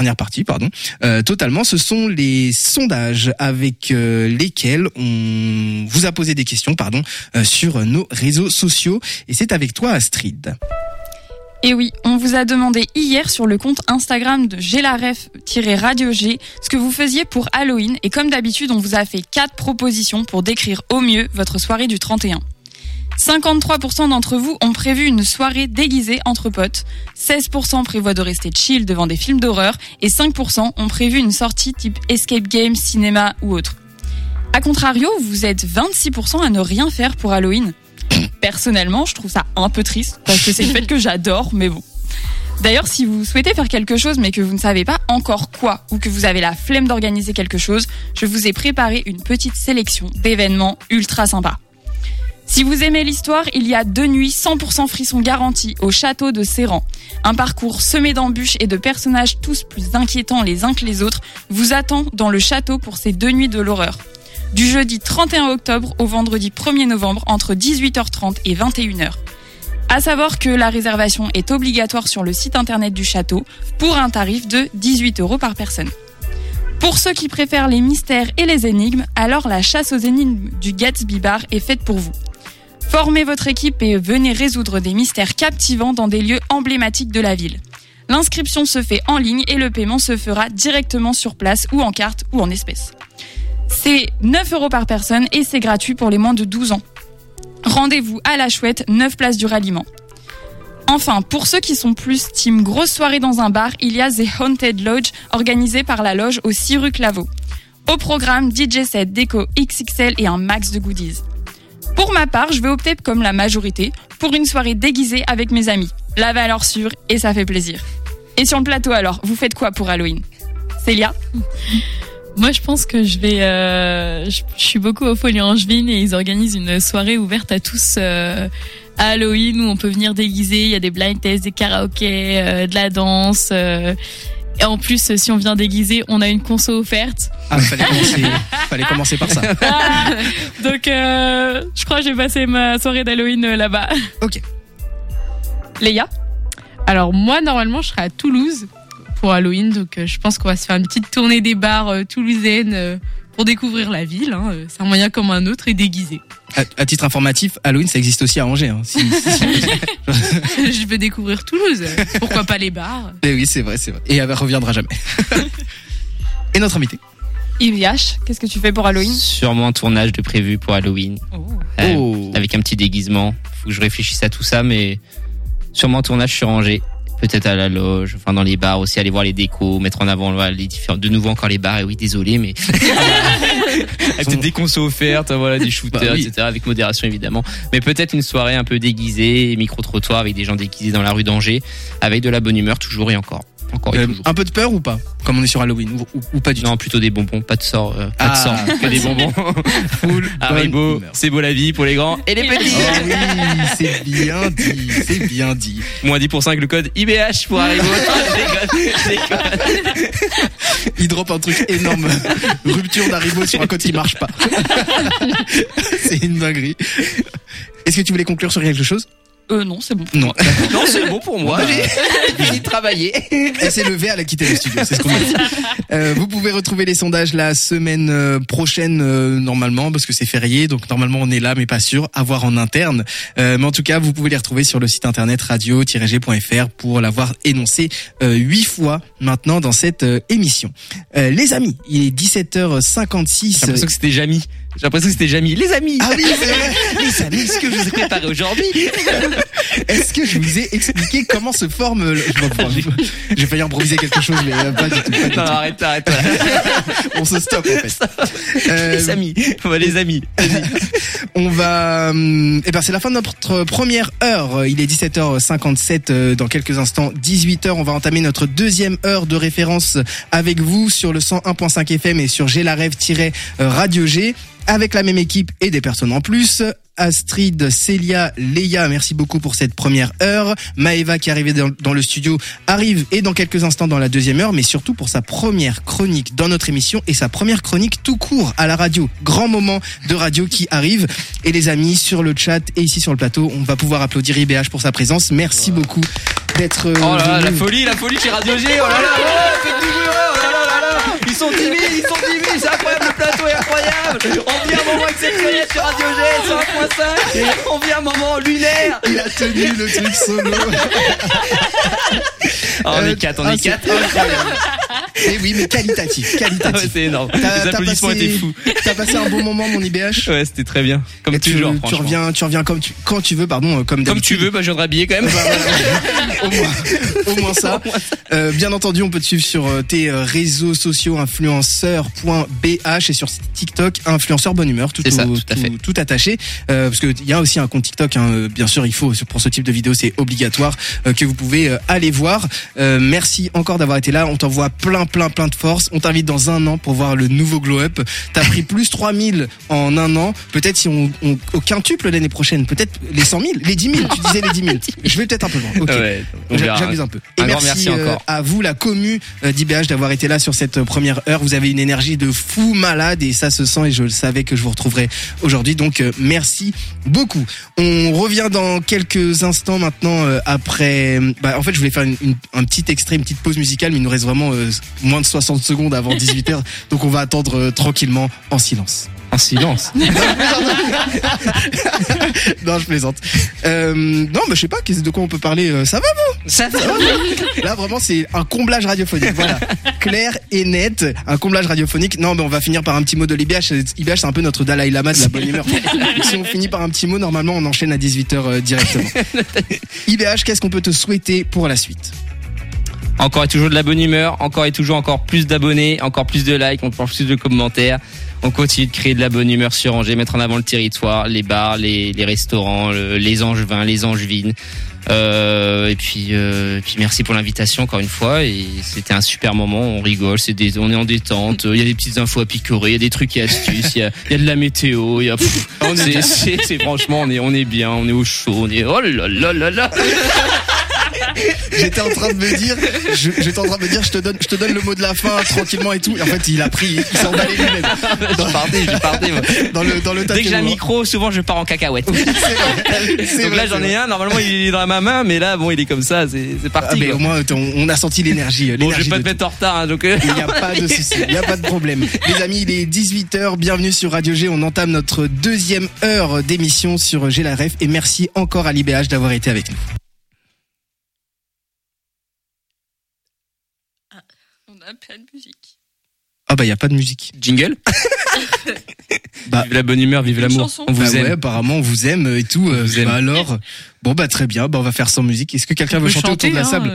dernière partie, totalement. Ce sont les sondages avec lesquels on vous a posé des questions, sur nos réseaux sociaux. Et c'est avec toi, Astrid. Et oui, on vous a demandé hier sur le compte Instagram de GLAREF-Radio G ce que vous faisiez pour Halloween. Et comme d'habitude, on vous a fait 4 propositions pour décrire au mieux votre soirée du 31. 53% d'entre vous ont prévu une soirée déguisée entre potes, 16% prévoient de rester chill devant des films d'horreur et 5% ont prévu une sortie type escape game, cinéma ou autre. A contrario, vous êtes 26% à ne rien faire pour Halloween. Personnellement, je trouve ça un peu triste parce que c'est une fête que j'adore, mais bon. D'ailleurs, si vous souhaitez faire quelque chose mais que vous ne savez pas encore quoi ou que vous avez la flemme d'organiser quelque chose, je vous ai préparé une petite sélection d'événements ultra sympas. Si vous aimez l'histoire, il y a 2 nuits 100% frissons garantis au château de Séran. Un parcours semé d'embûches et de personnages tous plus inquiétants les uns que les autres vous attend dans le château pour ces 2 nuits de l'horreur. Du jeudi 31 octobre au vendredi 1er novembre entre 18h30 et 21h. À savoir que la réservation est obligatoire sur le site internet du château pour un tarif de 18 € par personne. Pour ceux qui préfèrent les mystères et les énigmes, alors la chasse aux énigmes du Gatsby Bar est faite pour vous. Formez votre équipe et venez résoudre des mystères captivants dans des lieux emblématiques de la ville. L'inscription se fait en ligne et le paiement se fera directement sur place ou en carte ou en espèces. C'est 9 € par personne et c'est gratuit pour les moins de 12 ans. Rendez-vous à la Chouette, 9 place du Ralliement. Enfin, pour ceux qui sont plus team grosse soirée dans un bar, il y a The Haunted Lodge, organisé par la loge au 6 rue Claveau. Au programme, DJ set, déco XXL et un max de goodies. Pour ma part, je vais opter comme la majorité pour une soirée déguisée avec mes amis. La valeur sûre et ça fait plaisir. Et sur le plateau alors, vous faites quoi pour Halloween ? Célia ? Moi, je pense que je suis beaucoup au Folie Angevine et ils organisent une soirée ouverte à tous à Halloween où on peut venir déguiser. Il y a des blind tests, des karaokés, de la danse. Et en plus, si on vient déguiser, on a une conso offerte. Ah, fallait commencer par ça. Donc, je crois que j'ai passé ma soirée d'Halloween là-bas. Ok. Léa ? Alors moi, normalement, je serai à Toulouse pour Halloween, donc je pense qu'on va se faire une petite tournée des bars toulousaines pour découvrir la ville. C'est un moyen comme un autre et déguisé. À titre informatif, Halloween, ça existe aussi à Angers. Je veux découvrir Toulouse. Pourquoi pas les bars ? Et oui, c'est vrai. Et elle reviendra jamais. Et notre invité ? IVH, qu'est-ce que tu fais pour Halloween ? Sûrement un tournage de prévu pour Halloween. Avec un petit déguisement. Faut que je réfléchisse à tout ça, mais sûrement un tournage sur Angers. Peut-être à la loge, enfin dans les bars aussi, aller voir les décos, mettre en avant les différents, de nouveau encore les bars, et oui, désolé, mais peut-être des consos offertes, voilà, des shooters, etc., avec modération évidemment. Mais peut-être une soirée un peu déguisée, micro-trottoir avec des gens déguisés dans la rue d'Angers, avec de la bonne humeur toujours et encore. Un peu de peur ou pas, comme on est sur Halloween, ou pas du tout? Non, plutôt des bonbons, pas de sort, que des bonbons. Full Haribo, c'est beau la vie pour les grands et les petits. Oh oui, c'est bien dit. Moins 10% avec le code IBH pour Haribo. Je déconne. Il drop un truc énorme. Rupture d'Haribo sur un code qui marche pas. C'est une dinguerie. Est-ce que tu voulais conclure sur quelque chose? Non, c'est bon. Non, c'est bon pour moi. J'ai fini de travailler. Elle s'est levée, elle a quitté le studio. C'est ce qu'on a dit. Vous pouvez retrouver les sondages la semaine prochaine, normalement, parce que c'est férié. Donc, normalement, on est là, mais pas sûr. À voir en interne. Mais en tout cas, vous pouvez les retrouver sur le site internet radio-g.fr pour l'avoir énoncé 8 fois maintenant dans cette émission. Les amis, il est 17h56. J'ai l'impression que c'était Jamy. Les amis. Ah oui, c'est vrai. Les amis, ce que je vous ai préparé aujourd'hui. Est-ce que je vous ai expliqué comment se forme J'ai failli improviser quelque chose, mais pas du tout. Non, arrête. On se stoppe, en fait. Les amis. On va... c'est la fin de notre première heure. Il est 17h57 dans quelques instants. 18h, on va entamer notre deuxième heure de référence avec vous sur le 101.5 FM et sur GLAREF-Radio G. Avec la même équipe et des personnes en plus. Astrid, Célia, Léa, merci beaucoup pour cette première heure. Maëva qui est arrivée dans le studio arrive et dans quelques instants dans la deuxième heure, mais surtout pour sa première chronique dans notre émission et sa première chronique tout court à la radio. Grand moment de radio qui arrive. Et les amis, sur le chat et ici sur le plateau, on va pouvoir applaudir IBH pour sa présence. Merci beaucoup d'être la folie chez Radio G. Oh là là, faites du bruit. On vit un moment lunaire. Il a tenu le truc solo. On est 4. Et oui, mais qualitatif. Ouais, c'est énorme. Les applaudissements étaient fous. T'as passé un bon moment, mon IBH? Ouais, c'était très bien. Comme toujours, franchement. Tu reviens quand tu veux, pardon, comme d'habitude. Comme tu veux, je viendrai habiller quand même. Au moins ça. Bien entendu, on peut te suivre sur tes réseaux sociaux influenceur.bh et sur TikTok influenceur bonne humeur, tout attaché. Parce que il y a aussi un compte TikTok, hein, bien sûr, il faut pour ce type de vidéo, c'est obligatoire que vous pouvez aller voir. Merci encore d'avoir été là. On t'envoie plein de force. On t'invite dans un an pour voir le nouveau Glow Up. T'as pris plus 3000 en un an. Peut-être si on au quintuple l'année prochaine, peut-être les 100 000, les 10 000. Tu disais les 10 000. Je vais peut-être un peu loin. Ok. Ouais, j'abuse un peu. Et merci encore à vous, la commu d'IBH, d'avoir été là sur cette première heure. Vous avez une énergie de fou malade et ça se sent, et je le savais que je vous retrouverai aujourd'hui. Donc merci beaucoup. On revient dans quelques instants maintenant après. En fait, je voulais faire un petit extrait, une petite pause musicale, mais il nous reste vraiment moins de 60 secondes avant 18h. Donc on va attendre tranquillement en silence. En silence. Non, je plaisante. Non, mais je sais pas, de quoi on peut parler. Ça va, vous? Ça va. Là, vraiment, c'est un comblage radiophonique. Voilà. Clair et net. Un comblage radiophonique. Non, mais on va finir par un petit mot de l'IBH. IBH, c'est un peu notre Dalai Lama de la bonne humeur. Si on finit par un petit mot, normalement, on enchaîne à 18h directement. IBH, qu'est-ce qu'on peut te souhaiter pour la suite? Encore et toujours de la bonne humeur, encore plus d'abonnés, encore plus de likes, encore plus de commentaires. On continue de créer de la bonne humeur sur Angers, mettre en avant le territoire, les bars, les restaurants, les Angevins, les Angevines. Et puis merci pour l'invitation encore une fois, et c'était un super moment. On rigole, on est en détente. Il y a des petites infos à picorer, il y a des trucs et astuces, il y a de la météo, c'est franchement on est bien, on est au chaud, on est oh là là là là. J'étais en train de me dire, je te donne le mot de la fin tranquillement et tout. Et en fait, il s'est emballé lui-même. J'ai parté. Dans le tas. Dès que j'ai un micro, souvent je pars en cacahuète. Donc là, j'en ai un. Normalement, il est dans ma main, mais là, bon, il est comme ça. C'est parti. Mais au moins, on a senti l'énergie. Bon, je vais pas te mettre en retard, hein, donc. Il n'y a pas de souci. Il n'y a pas de problème. Les amis, il est 18h. Bienvenue sur Radio G. On entame notre deuxième heure d'émission sur G la Ref. Et merci encore à l'IBH d'avoir été avec nous. On a pas de musique. Ah il y a pas de musique. Jingle. Vive la bonne humeur, vive l'amour. On vous aime. Ouais, apparemment on vous aime et tout. Alors, bon très bien. On va faire sans musique. Est-ce que quelqu'un veut chanter autour de la table?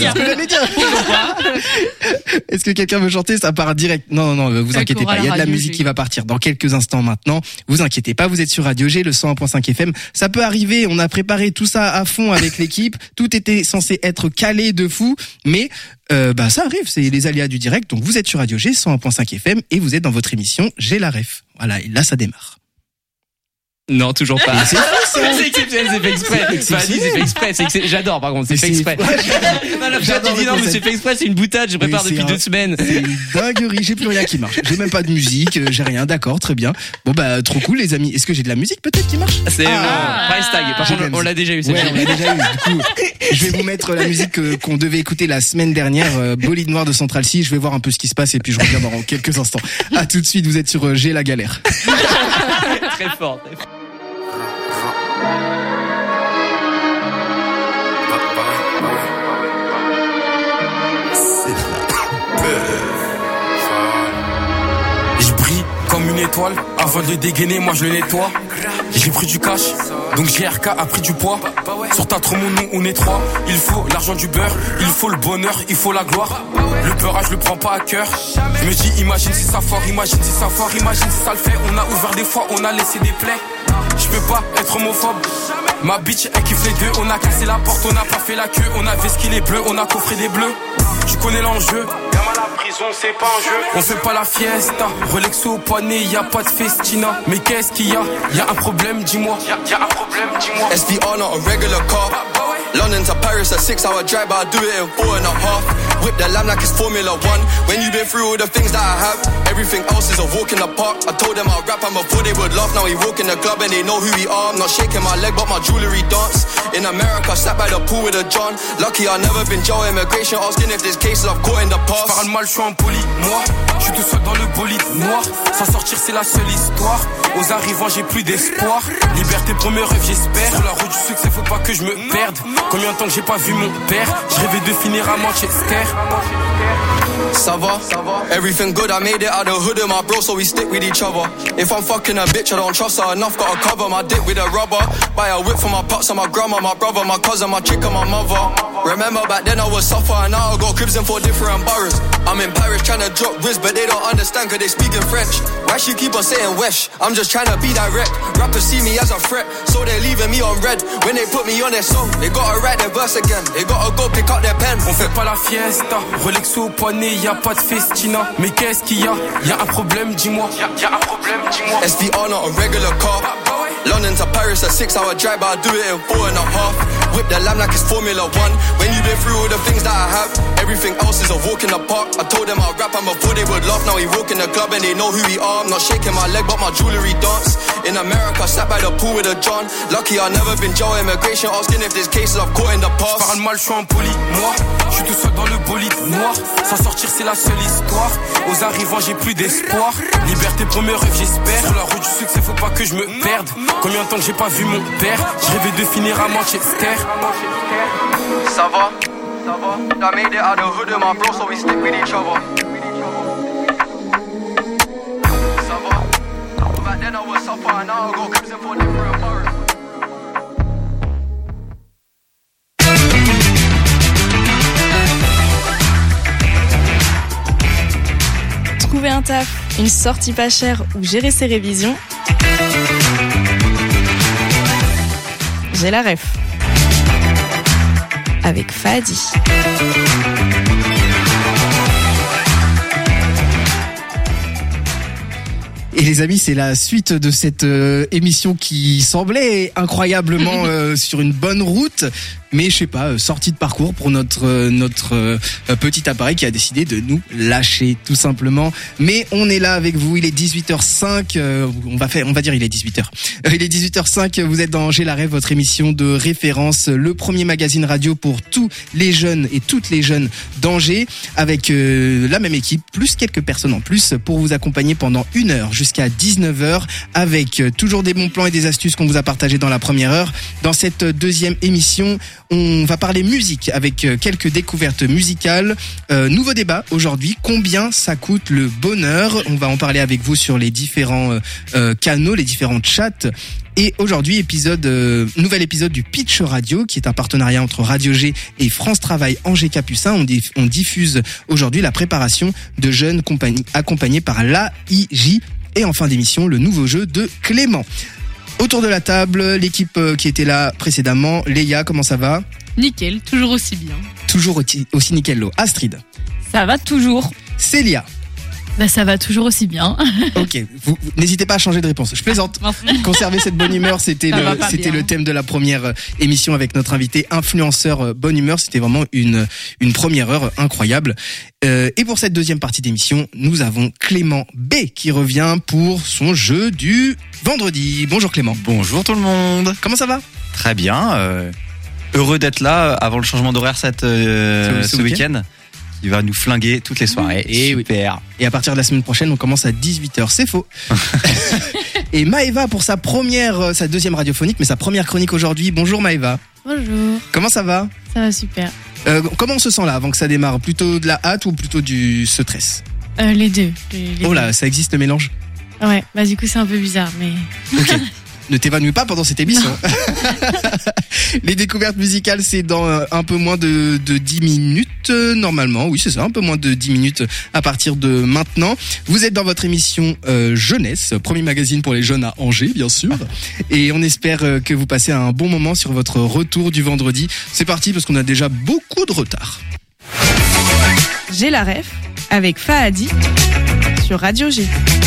Est-ce que quelqu'un veut chanter? Ça part direct. Non, vous inquiétez pas. Il y a de la musique qui va partir dans quelques instants maintenant. Vous inquiétez pas. Vous êtes sur Radio G, le 101.5 FM. Ça peut arriver. On a préparé tout ça à fond avec l'équipe. Tout était censé être calé de fou, mais ça arrive. C'est les aléas du direct. Donc vous êtes sur Radio G, 101.5 FM, et vous êtes dans votre émission G la Ref. Voilà. Et là, ça démarre. Non, toujours pas. C'est exceptionnel, c'est fait exprès. C'est fait exprès. J'adore, par contre, c'est fait exprès. J'ai dit non, mais c'est fait exprès, c'est une boutade, je prépare depuis 2 semaines. C'est une dinguerie, j'ai plus rien qui marche. J'ai même pas de musique, j'ai rien, d'accord, très bien. Bon, trop cool, les amis. Est-ce que j'ai de la musique, peut-être, qui marche? C'est price tag. Par contre, on l'a déjà eu, ouais, on l'a déjà eu. Du coup, je vais vous mettre la musique qu'on devait écouter la semaine dernière, Bolide Noir de Central C. Je vais voir un peu ce qui se passe et puis je reviens dans quelques instants. À tout de suite, vous êtes sur G la galère. Très fort. Je brille comme une étoile, avant de le dégainer, moi je le nettoie. J'ai pris du cash, donc GRK a pris du poids. Sur ta trop mon nom, on est 3. Il faut l'argent du beurre, il faut le bonheur, il faut la gloire. Le beurrage, je le prends pas à cœur. Je me dis, imagine si ça fort, imagine si ça fort, imagine si ça le fait. On a ouvert des fois, on a laissé des plaies. Je peux pas être homophobe. Ma bitch, elle kiffe les deux. On a cassé la porte, on a pas fait la queue. On a vesqué les bleus, on a coffré des bleus. Tu connais l'enjeu. Gamin à la prison, c'est pas un jeu. On fait pas la fiesta. Rolex au poignet, y a pas de festina. Mais qu'est-ce qu'il y a? Y a un problème, dis-moi. Y a un problème, dis-moi. SVR, not a regular car. London to Paris, a 6-hour drive, but I do it in 4.5. Whip the lamb like it's Formula 1. When you've been through all the things that I have, everything else is a walk in the park. I told them I'll rap and before they would laugh. Now we walk in the club and they know who we are. I'm not shaking my leg, but my jewelry dance. In America, sat by the pool with a John. Lucky I never been jail immigration, asking if there's cases I've caught in the past. Parle mal, je suis impoli, moi. Je suis tout seul dans le bolide noir. S'en sortir c'est la seule histoire. Aux arrivants j'ai plus d'espoir. Liberté premier rêve j'espère. Sur la route du succès faut pas que je me perde. Combien de temps que j'ai pas vu mon père. Je rêvais de finir à Manchester. Ça va? Everything good, I made it out of hood of my bro, so we stick with each other. If I'm fucking a bitch, I don't trust her enough, gotta cover my dick with a rubber. Buy a whip for my pops and my grandma, my brother, my cousin, my chick and my mother. Remember back then I was suffer and now I got cribs in 4 different boroughs. I'm in Paris trying to drop whiz, but they don't understand cause they speak in French. Why she keep on saying wesh? I'm just trying to be direct. Rappers see me as a threat, so they're leaving me on red. When they put me on their song, they gotta write their verse again. They gotta go pick up their pen. On fait pas la fiesta, Rolex au poignet, y'a pas de festina. Mais qu'est-ce qu'il y a? Y'a un problème, dis-moi. Y'a un problème, dis-moi. SVR not a regular car. London to Paris a 6-hour drive, but I do it in 4.5. Whip the lamb like it's Formula 1. When you've been through all the things that I have, everything else is a walk in the park. I told them I'll rap and before they would laugh. Now we walk in the club and they know who we are. I'm not shaking my leg but my jewelry dance. In America, sat by the pool with a John. Lucky I never been jail immigration, asking if there's cases I've caught in the past. Parle mal, je suis en poli, moi. Je suis tout seul dans le bolide noir. S'en sortir c'est la seule histoire. Aux arrivants j'ai plus d'espoir. Liberté premier rêve j'espère. Sur la route du succès faut pas que je me perde. Combien de temps que j'ai pas vu mon père. Je rêvais de finir à Manchester. Ça va? I made it out of hood of my bro, so we stick with each other. Ça va? Back then I was suffer and now I got cribs in 4 different boroughs. Trouver un taf, une sortie pas chère ou gérer ses révisions, j'ai la ref. Avec Fadi. Et les amis, c'est la suite de cette émission qui semblait incroyablement sur une bonne route. Mais je sais pas, sortie de parcours pour notre petit appareil qui a décidé de nous lâcher tout simplement. Mais on est là avec vous, il est 18h05, on va dire il est 18h. Il est 18h05, vous êtes dans J'ai la rêve, votre émission de référence, le premier magazine radio pour tous les jeunes et toutes les jeunes d'Angers, avec la même équipe, plus quelques personnes en plus pour vous accompagner pendant 1 heure jusqu'à 19h avec toujours des bons plans et des astuces qu'on vous a partagés dans la première heure. Dans cette deuxième émission, on va parler musique avec quelques découvertes musicales. Nouveau débat aujourd'hui, combien ça coûte le bonheur? On va en parler avec vous sur les différents canaux, les différents chats. Et aujourd'hui, nouvel épisode du Pitch Radio, qui est un partenariat entre Radio G et France Travail Angers Capucin. On diffuse aujourd'hui la préparation de jeunes accompagnés par l'AIJ. Et en fin d'émission, le nouveau jeu de Clément. Autour de la table, l'équipe qui était là précédemment. Léa, comment ça va? Nickel, toujours aussi bien. Toujours aussi nickel. Astrid? Ça va toujours. Célia? Bah ça va toujours aussi bien. Ok, vous n'hésitez pas à changer de réponse. Je plaisante. Conservez cette bonne humeur, c'était le thème de la première émission avec notre invité influenceur bonne humeur. C'était vraiment une première heure incroyable. Et pour cette deuxième partie d'émission, nous avons Clément B qui revient pour son jeu du vendredi. Bonjour Clément. Bonjour tout le monde. Comment ça va? Très bien. Heureux d'être là avant le changement d'horaire ce week-end. Il va nous flinguer toutes les soirées. Et super. Oui. Et à partir de la semaine prochaine, on commence à 18h. C'est faux. Et Maëva pour sa deuxième radiophonique, mais sa première chronique aujourd'hui. Bonjour Maëva. Bonjour. Comment ça va? Ça va super. Comment on se sent là avant que ça démarre? Plutôt de la hâte ou plutôt du stress? Les deux. Oh là, ça existe le mélange? Ouais, bah du coup c'est un peu bizarre, mais... Ok. Ne t'évanouis pas pendant cette émission. Les découvertes musicales, c'est dans un peu moins de 10 minutes, normalement. Oui, c'est ça, un peu moins de 10 minutes à partir de maintenant. Vous êtes dans votre émission Jeunesse, premier magazine pour les jeunes à Angers, bien sûr. Et on espère que vous passez un bon moment sur votre retour du vendredi. C'est parti parce qu'on a déjà beaucoup de retard. J'ai la ref avec Fahadi sur Radio G.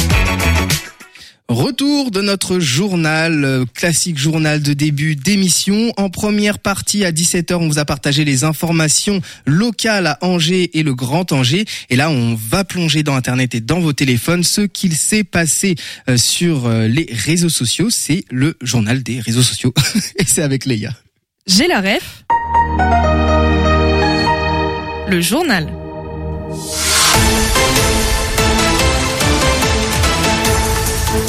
Retour de notre journal, classique journal de début d'émission. En première partie, à 17h, on vous a partagé les informations locales à Angers et le Grand Angers. Et là, on va plonger dans Internet et dans vos téléphones ce qu'il s'est passé sur les réseaux sociaux. C'est le journal des réseaux sociaux. Et c'est avec Léa. J'ai la ref. Le journal.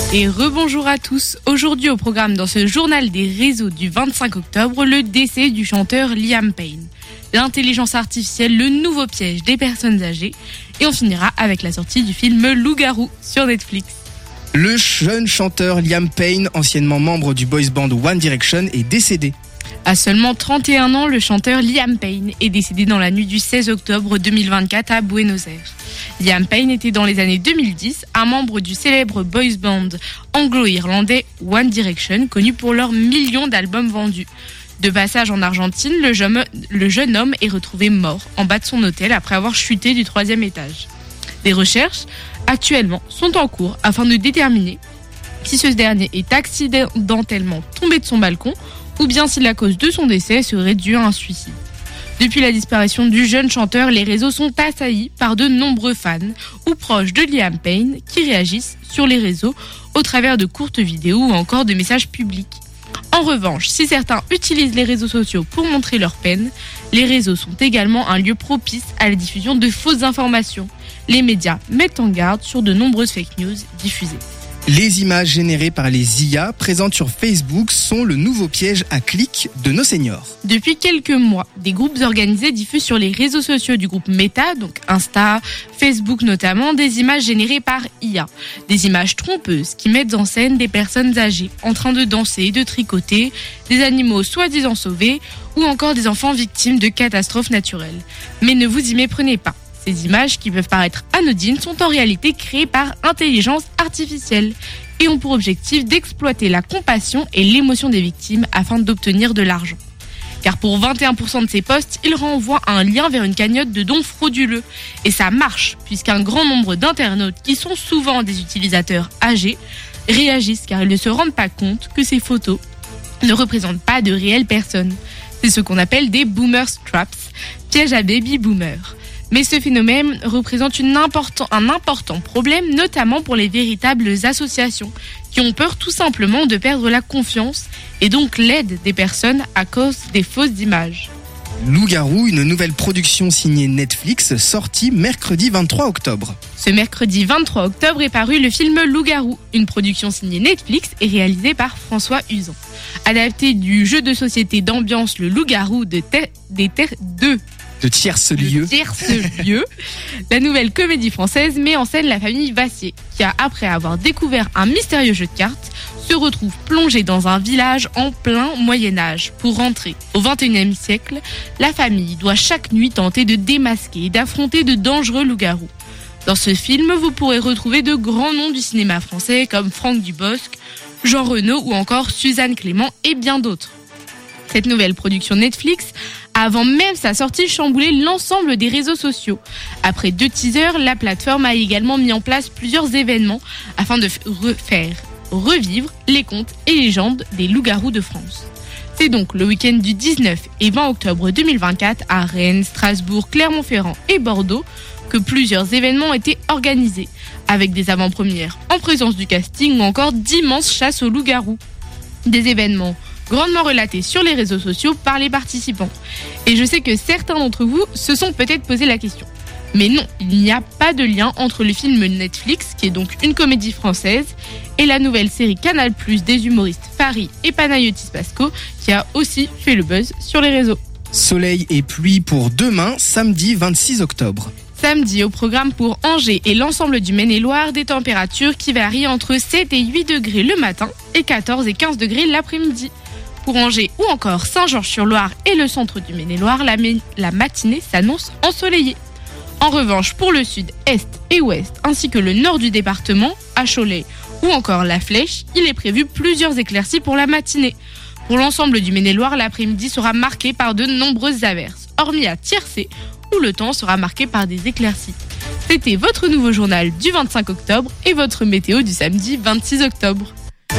Et rebonjour à tous. Aujourd'hui au programme dans ce journal des réseaux du 25 octobre, le décès du chanteur Liam Payne. L'intelligence artificielle, le nouveau piège des personnes âgées. Et on finira avec la sortie du film Loup-garou sur Netflix. Le jeune chanteur Liam Payne, anciennement membre du boys band One Direction, est décédé. À seulement 31 ans, le chanteur Liam Payne est décédé dans la nuit du 16 octobre 2024 à Buenos Aires. Liam Payne était dans les années 2010 un membre du célèbre boys band anglo-irlandais One Direction, connu pour leurs millions d'albums vendus. De passage en Argentine, le jeune homme est retrouvé mort en bas de son hôtel après avoir chuté du 3e étage. Des recherches, actuellement, sont en cours afin de déterminer si ce dernier est accidentellement tombé de son balcon ou bien si la cause de son décès serait due à un suicide. Depuis la disparition du jeune chanteur, les réseaux sont assaillis par de nombreux fans ou proches de Liam Payne qui réagissent sur les réseaux au travers de courtes vidéos ou encore de messages publics. En revanche, si certains utilisent les réseaux sociaux pour montrer leur peine, les réseaux sont également un lieu propice à la diffusion de fausses informations. Les médias mettent en garde sur de nombreuses fake news diffusées. Les images générées par les IA présentes sur Facebook sont le nouveau piège à clics de nos seniors. Depuis quelques mois, des groupes organisés diffusent sur les réseaux sociaux du groupe Meta, donc Insta, Facebook notamment, des images générées par IA. Des images trompeuses qui mettent en scène des personnes âgées en train de danser, de tricoter, des animaux soi-disant sauvés ou encore des enfants victimes de catastrophes naturelles. Mais ne vous y méprenez pas. Ces images, qui peuvent paraître anodines, sont en réalité créées par intelligence artificielle et ont pour objectif d'exploiter la compassion et l'émotion des victimes afin d'obtenir de l'argent. Car pour 21% de ces posts, ils renvoient un lien vers une cagnotte de dons frauduleux. Et ça marche, puisqu'un grand nombre d'internautes, qui sont souvent des utilisateurs âgés, réagissent car ils ne se rendent pas compte que ces photos ne représentent pas de réelles personnes. C'est ce qu'on appelle des boomer traps, pièges à baby boomers. Mais ce phénomène représente un important problème, notamment pour les véritables associations, qui ont peur tout simplement de perdre la confiance et donc l'aide des personnes à cause des fausses images. Loup-garou, une nouvelle production signée Netflix, sortie mercredi 23 octobre. Ce mercredi 23 octobre est paru le film Loup-garou, une production signée Netflix et réalisée par François Uzan. Adapté du jeu de société d'ambiance Le Loup-garou de tierce lieu. La nouvelle comédie française met en scène la famille Vassier, qui après avoir découvert un mystérieux jeu de cartes, se retrouve plongée dans un village en plein Moyen-Âge. Pour rentrer au XXIe siècle, la famille doit chaque nuit tenter de démasquer et d'affronter de dangereux loups-garous. Dans ce film, vous pourrez retrouver de grands noms du cinéma français comme Franck Dubosc, Jean Reno ou encore Suzanne Clément et bien d'autres. Cette nouvelle production Netflix, avant même sa sortie, chamboulait l'ensemble des réseaux sociaux. Après 2 teasers, la plateforme a également mis en place plusieurs événements afin de faire revivre les contes et légendes des loups-garous de France. C'est donc le week-end du 19 et 20 octobre 2024 à Rennes, Strasbourg, Clermont-Ferrand et Bordeaux que plusieurs événements ont été organisés, avec des avant-premières en présence du casting ou encore d'immenses chasses aux loups-garous. Des événements grandement relatés sur les réseaux sociaux par les participants. Et je sais que certains d'entre vous se sont peut-être posé la question. Mais non, il n'y a pas de lien entre le film Netflix, qui est donc une comédie française, et la nouvelle série Canal+ des humoristes Farid et Panayotis Pasco, qui a aussi fait le buzz sur les réseaux. Soleil et pluie pour demain, samedi 26 octobre. Samedi, au programme pour Angers et l'ensemble du Maine-et-Loire, des températures qui varient entre 7 et 8 degrés le matin et 14 et 15 degrés l'après-midi. Pour Angers ou encore Saint-Georges-sur-Loire et le centre du Maine-et-Loire, la matinée s'annonce ensoleillée. En revanche, pour le sud, est et ouest, ainsi que le nord du département, à Cholet ou encore La Flèche, il est prévu plusieurs éclaircies pour la matinée. Pour l'ensemble du Maine-et-Loire, l'après-midi sera marqué par de nombreuses averses, hormis à Tiercé, où le temps sera marqué par des éclaircies. C'était votre nouveau journal du 25 octobre et votre météo du samedi 26 octobre.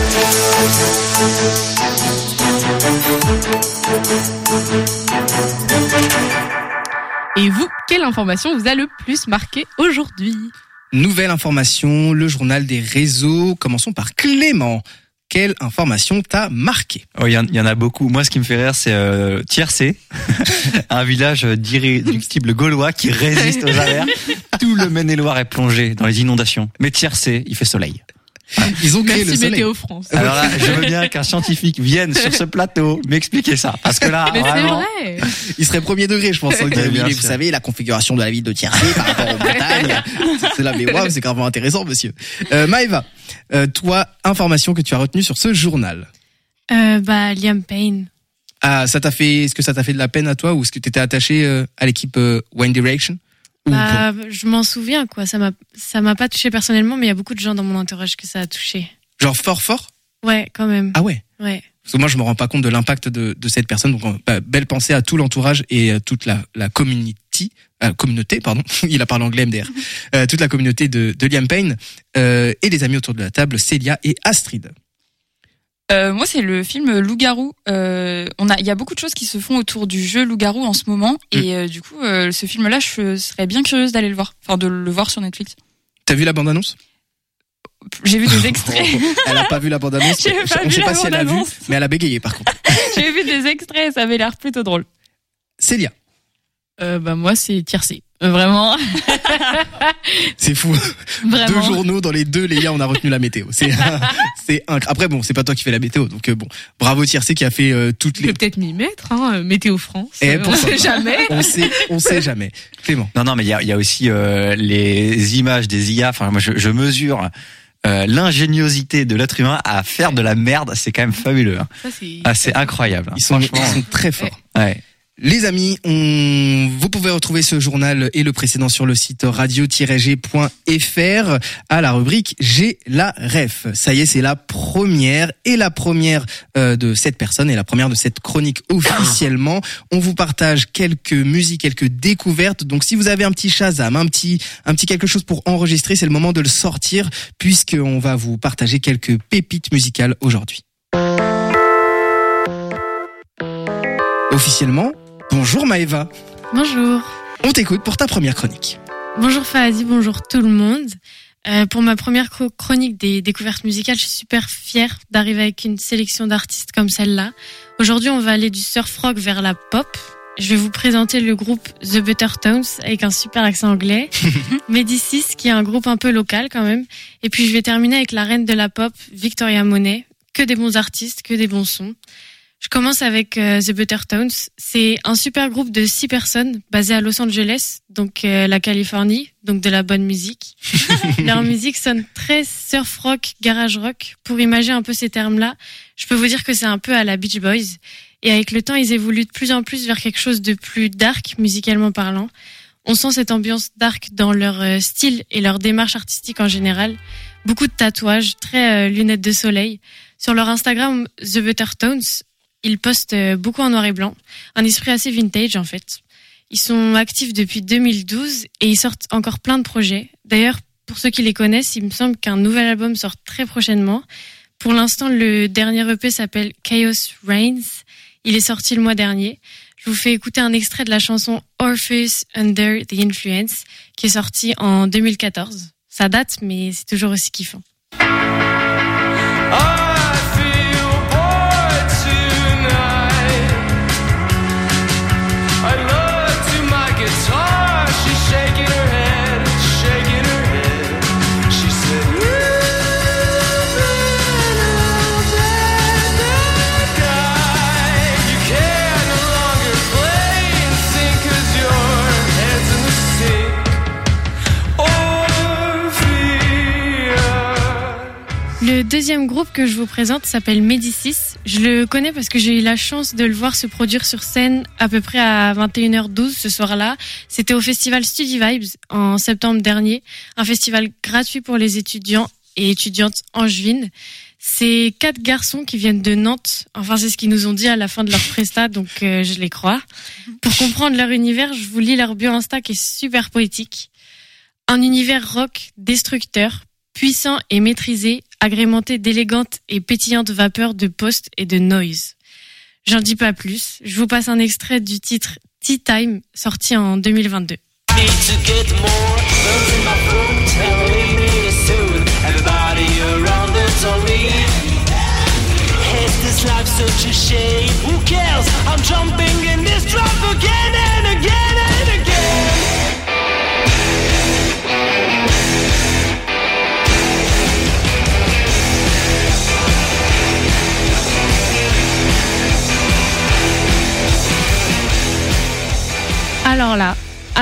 Et vous, quelle information vous a le plus marqué aujourd'hui ? Nouvelle information, le journal des réseaux. Commençons par Clément. Quelle information t'a marqué ? Oh, il y en a beaucoup. Moi, ce qui me fait rire, c'est Tiercé, un village d'irréductibles gaulois qui résiste aux averses. Tout le Maine-et-Loire est plongé dans les inondations. Mais Tiercé, il fait soleil. Ils ont créé le Merci soleil. Météo France. Alors là, je veux bien qu'un scientifique vienne sur ce plateau m'expliquer ça. Parce que là, Mais c'est vraiment, vrai. Il serait premier degré, je pense. Oui, bien Mais sûr. vous savez, la configuration de la ville de Tiercé par rapport aux montagnes. C'est là, mais waouh, c'est gravement intéressant, monsieur. Maëva, toi, information que tu as retenue sur ce journal. Liam Payne. Ah, est-ce que ça t'a fait de la peine à toi ou est-ce que tu étais attaché à l'équipe One Direction? Ou pas Je m'en souviens, quoi. Ça m'a pas touché personnellement, mais il y a beaucoup de gens dans mon entourage que ça a touché. Genre fort? Ouais, quand même. Ah ouais? Ouais. Parce que moi, je me rends pas compte de l'impact de cette personne. Donc, belle pensée à tout l'entourage et toute la communauté, pardon. Il a parlé anglais, MDR. Toute la communauté de Liam Payne et les amis autour de la table, Célia et Astrid. Moi, c'est le film Loup-garou. Il y a beaucoup de choses qui se font autour du jeu Loup-garou en ce moment, et du coup, ce film-là, je serais bien curieuse d'aller le voir, enfin de le voir sur Netflix. T'as vu la bande-annonce? J'ai vu des extraits. Elle a pas vu la bande-annonce. J'ai pas On vu sait la pas si elle a vu, bande-annonce. mais elle a bégayé par contre. J'ai vu des extraits, ça avait l'air plutôt drôle. Célia, Moi, c'est Tiercé. Vraiment. c'est fou. Vraiment. 2 journaux dans les 2, les gars, on a retenu la météo. C'est après bon, c'est pas toi qui fais la météo, donc bon, bravo Tiercé qui a fait toutes Tu les. peux peut-être m'y mettre, Météo France. Eh, On pourquoi sait pas. jamais. On sait jamais. Clément. non, mais il y a aussi les images des IA. Enfin, moi, je mesure l'ingéniosité de l'être humain à faire de la merde. C'est quand même fabuleux. Hein. Ça, c'est... Ah, c'est incroyable. Ils sont Franchement. très forts. Ouais. Les amis, vous pouvez retrouver ce journal et le précédent sur le site radio-g.fr à la rubrique J'ai la ref. Ça y est, c'est la première de cette personne et la première de cette chronique officiellement. On vous partage quelques musiques, quelques découvertes. Donc si vous avez un petit Shazam, un petit quelque chose pour enregistrer, c'est le moment de le sortir puisqu'on va vous partager quelques pépites musicales aujourd'hui. Officiellement, bonjour Maëva. Bonjour. On t'écoute pour ta première chronique. Bonjour Fahadi, bonjour tout le monde. Pour ma première chronique des découvertes musicales, je suis super fière d'arriver avec une sélection d'artistes comme celle-là. Aujourd'hui, on va aller du surf rock vers la pop. Je vais vous présenter le groupe The Better Tones avec un super accent anglais. Médicis, qui est un groupe un peu local quand même. Et puis je vais terminer avec la reine de la pop, Victoria Monet. Que des bons artistes, que des bons sons. Je commence avec The Better Tones. C'est un super groupe de 6 personnes basé à Los Angeles, donc la Californie, donc de la bonne musique. Leur musique sonne très surf rock, garage rock. Pour imager un peu ces termes-là, je peux vous dire que c'est un peu à la Beach Boys. Et avec le temps, ils évoluent de plus en plus vers quelque chose de plus dark, musicalement parlant. On sent cette ambiance dark dans leur style et leur démarche artistique en général. Beaucoup de tatouages, très lunettes de soleil. Sur leur Instagram, The Better Tones, ils postent beaucoup en noir et blanc, un esprit assez vintage en fait. Ils sont actifs depuis 2012 et ils sortent encore plein de projets. D'ailleurs, pour ceux qui les connaissent, il me semble qu'un nouvel album sort très prochainement. Pour l'instant, le dernier EP s'appelle Chaos Reigns. Il est sorti le mois dernier. Je vous fais écouter un extrait de la chanson Orpheus Under the Influence qui est sorti en 2014. Ça date, mais c'est toujours aussi kiffant. Le deuxième groupe que je vous présente s'appelle Médicis. Je le connais parce que j'ai eu la chance de le voir se produire sur scène à peu près à 21h12 ce soir-là. C'était au festival Study Vibes en septembre dernier, un festival gratuit pour les étudiants et étudiantes angevines. C'est 4 garçons qui viennent de Nantes. Enfin, c'est ce qu'ils nous ont dit à la fin de leur prestat, donc je les crois. Pour comprendre leur univers, je vous lis leur bio Insta qui est super poétique. Un univers rock destructeur, puissant et maîtrisé, agrémenté d'élégantes et pétillantes vapeurs de post et de noise. J'en dis pas plus, je vous passe un extrait du titre Tea Time, sorti en 2022.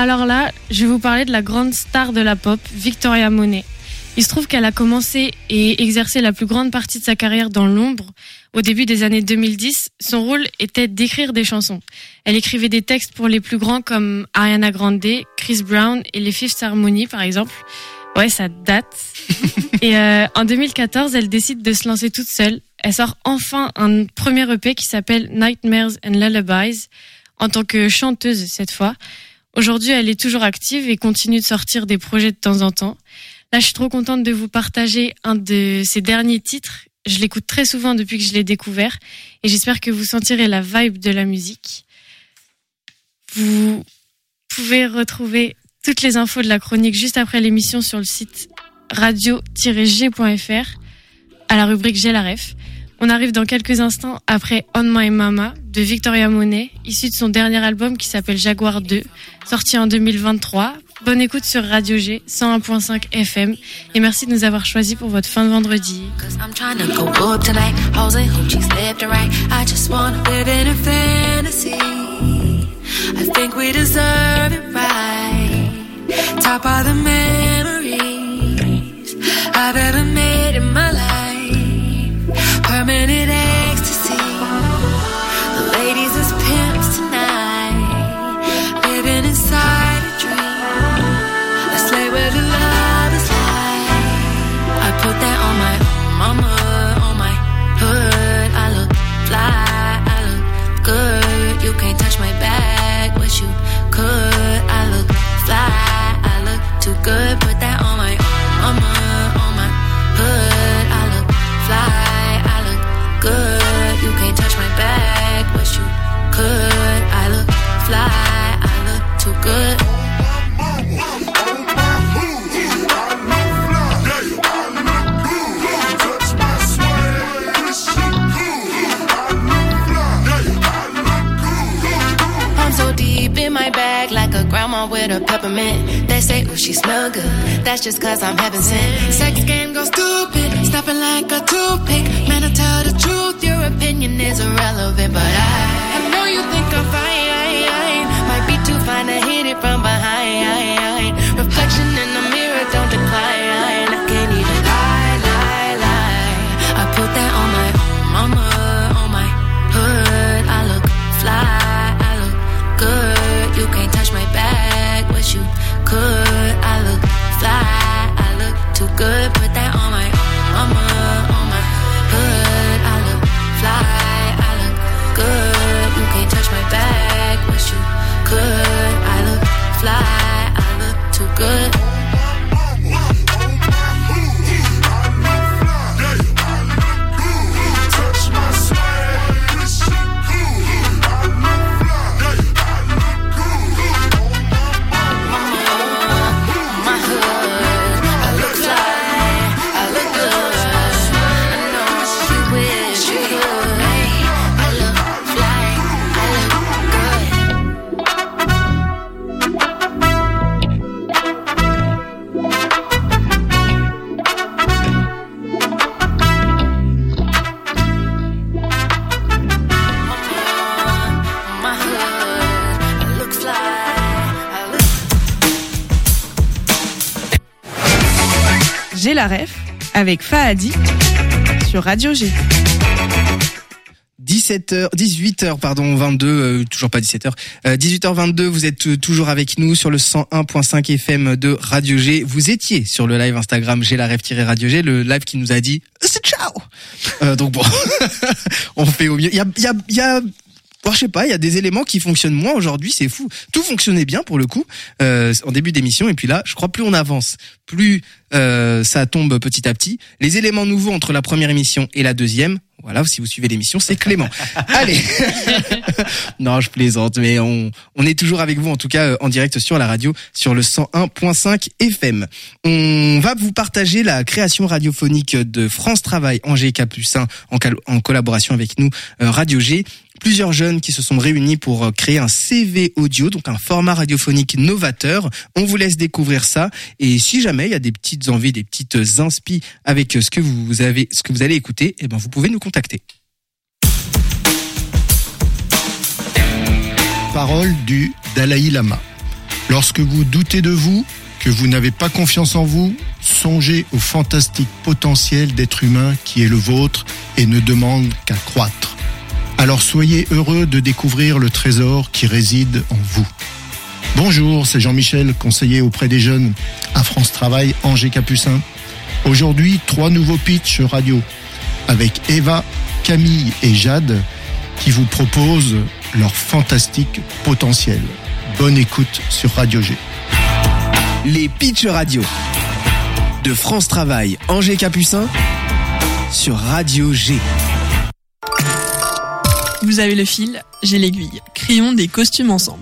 Alors là, je vais vous parler de la grande star de la pop, Victoria Monet. Il se trouve qu'elle a commencé et exercé la plus grande partie de sa carrière dans l'ombre. Au début des années 2010, son rôle était d'écrire des chansons. Elle écrivait des textes pour les plus grands comme Ariana Grande, Chris Brown et les Fifth Harmony par exemple. Ouais, ça date. Et en 2014, elle décide de se lancer toute seule. Elle sort enfin un premier EP qui s'appelle Nightmares and Lullabies, en tant que chanteuse cette fois. Aujourd'hui, elle est toujours active et continue de sortir des projets de temps en temps. Là, je suis trop contente de vous partager un de ses derniers titres. Je l'écoute très souvent depuis que je l'ai découvert et j'espère que vous sentirez la vibe de la musique. Vous pouvez retrouver toutes les infos de la chronique juste après l'émission sur le site radio-g.fr à la rubrique J'ai la ref. On arrive dans quelques instants après On My Mama de Victoria Monet, issu de son dernier album qui s'appelle Jaguar 2, sorti en 2023. Bonne écoute sur Radio G 101.5 FM et merci de nous avoir choisis pour votre fin de vendredi. Top of the memories I've ever made in my life. Permanent ecstasy. The ladies as pimps tonight, living inside a dream. Let's play where the love is like. I put that on my mama, on my hood. I look fly, I look good. You can't touch my bag, wish you could. I look fly. Too good, put that on my mama, on my hood. I look fly, I look good. You can't touch my bag, wish you could. I look fly, I look too good. I'm so deep in my bag like a grandma with a peppermint. They say, ooh, she smell good. That's just cause I'm heaven sent. Sex game goes stupid, stopping like a toothpick. Man, I tell the truth, your opinion is irrelevant. But I know you think I'm fine. Might be too fine to hit it from behind. Reflection in the mirror, don't decline. I can't even lie. I put that on my mama, on my hood. I look fly, I look good. You can't touch my bag, wish you could. I look fly, I look too good. Put that on my mama, on my hood. I look fly, I look good. You can't touch my bag, wish you could. I look fly, I look too good. J'ai la ref avec Fahadi sur Radio G. 18h, 22, toujours pas 17h. 18h22, vous êtes toujours avec nous sur le 101.5 FM de Radio G. Vous étiez sur le live Instagram J'ai la ref-Radio G, le live qui nous a dit c'est ciao. Donc bon, on fait au mieux. Il y a je sais pas, il y a des éléments qui fonctionnent moins aujourd'hui, c'est fou. Tout fonctionnait bien pour le coup en début d'émission et puis là, je crois plus on avance, plus ça tombe petit à petit. Les éléments nouveaux entre la première émission et la deuxième, voilà, si vous suivez l'émission, c'est Clément. Allez. Non, je plaisante, mais on est toujours avec vous en tout cas en direct sur la radio sur le 101.5 FM. On va vous partager la création radiophonique de France Travail Angers Capucin en collaboration avec nous Radio G. Plusieurs jeunes qui se sont réunis pour créer un CV audio, donc un format radiophonique novateur. On vous laisse découvrir ça. Et si jamais il y a des petites envies, des petites inspi avec ce que vous allez écouter, eh ben vous pouvez nous contacter. Parole du Dalai Lama. Lorsque vous doutez de vous, que vous n'avez pas confiance en vous, songez au fantastique potentiel d'être humain qui est le vôtre et ne demande qu'à croître. Alors soyez heureux de découvrir le trésor qui réside en vous. Bonjour, c'est Jean-Michel, conseiller auprès des jeunes à France Travail Angers-Capucin. Aujourd'hui, 3 nouveaux pitchs radio avec Eva, Camille et Jade qui vous proposent leur fantastique potentiel. Bonne écoute sur Radio G. Les pitchs radio de France Travail Angers-Capucin sur Radio G. Vous avez le fil, j'ai l'aiguille. Créons des costumes ensemble.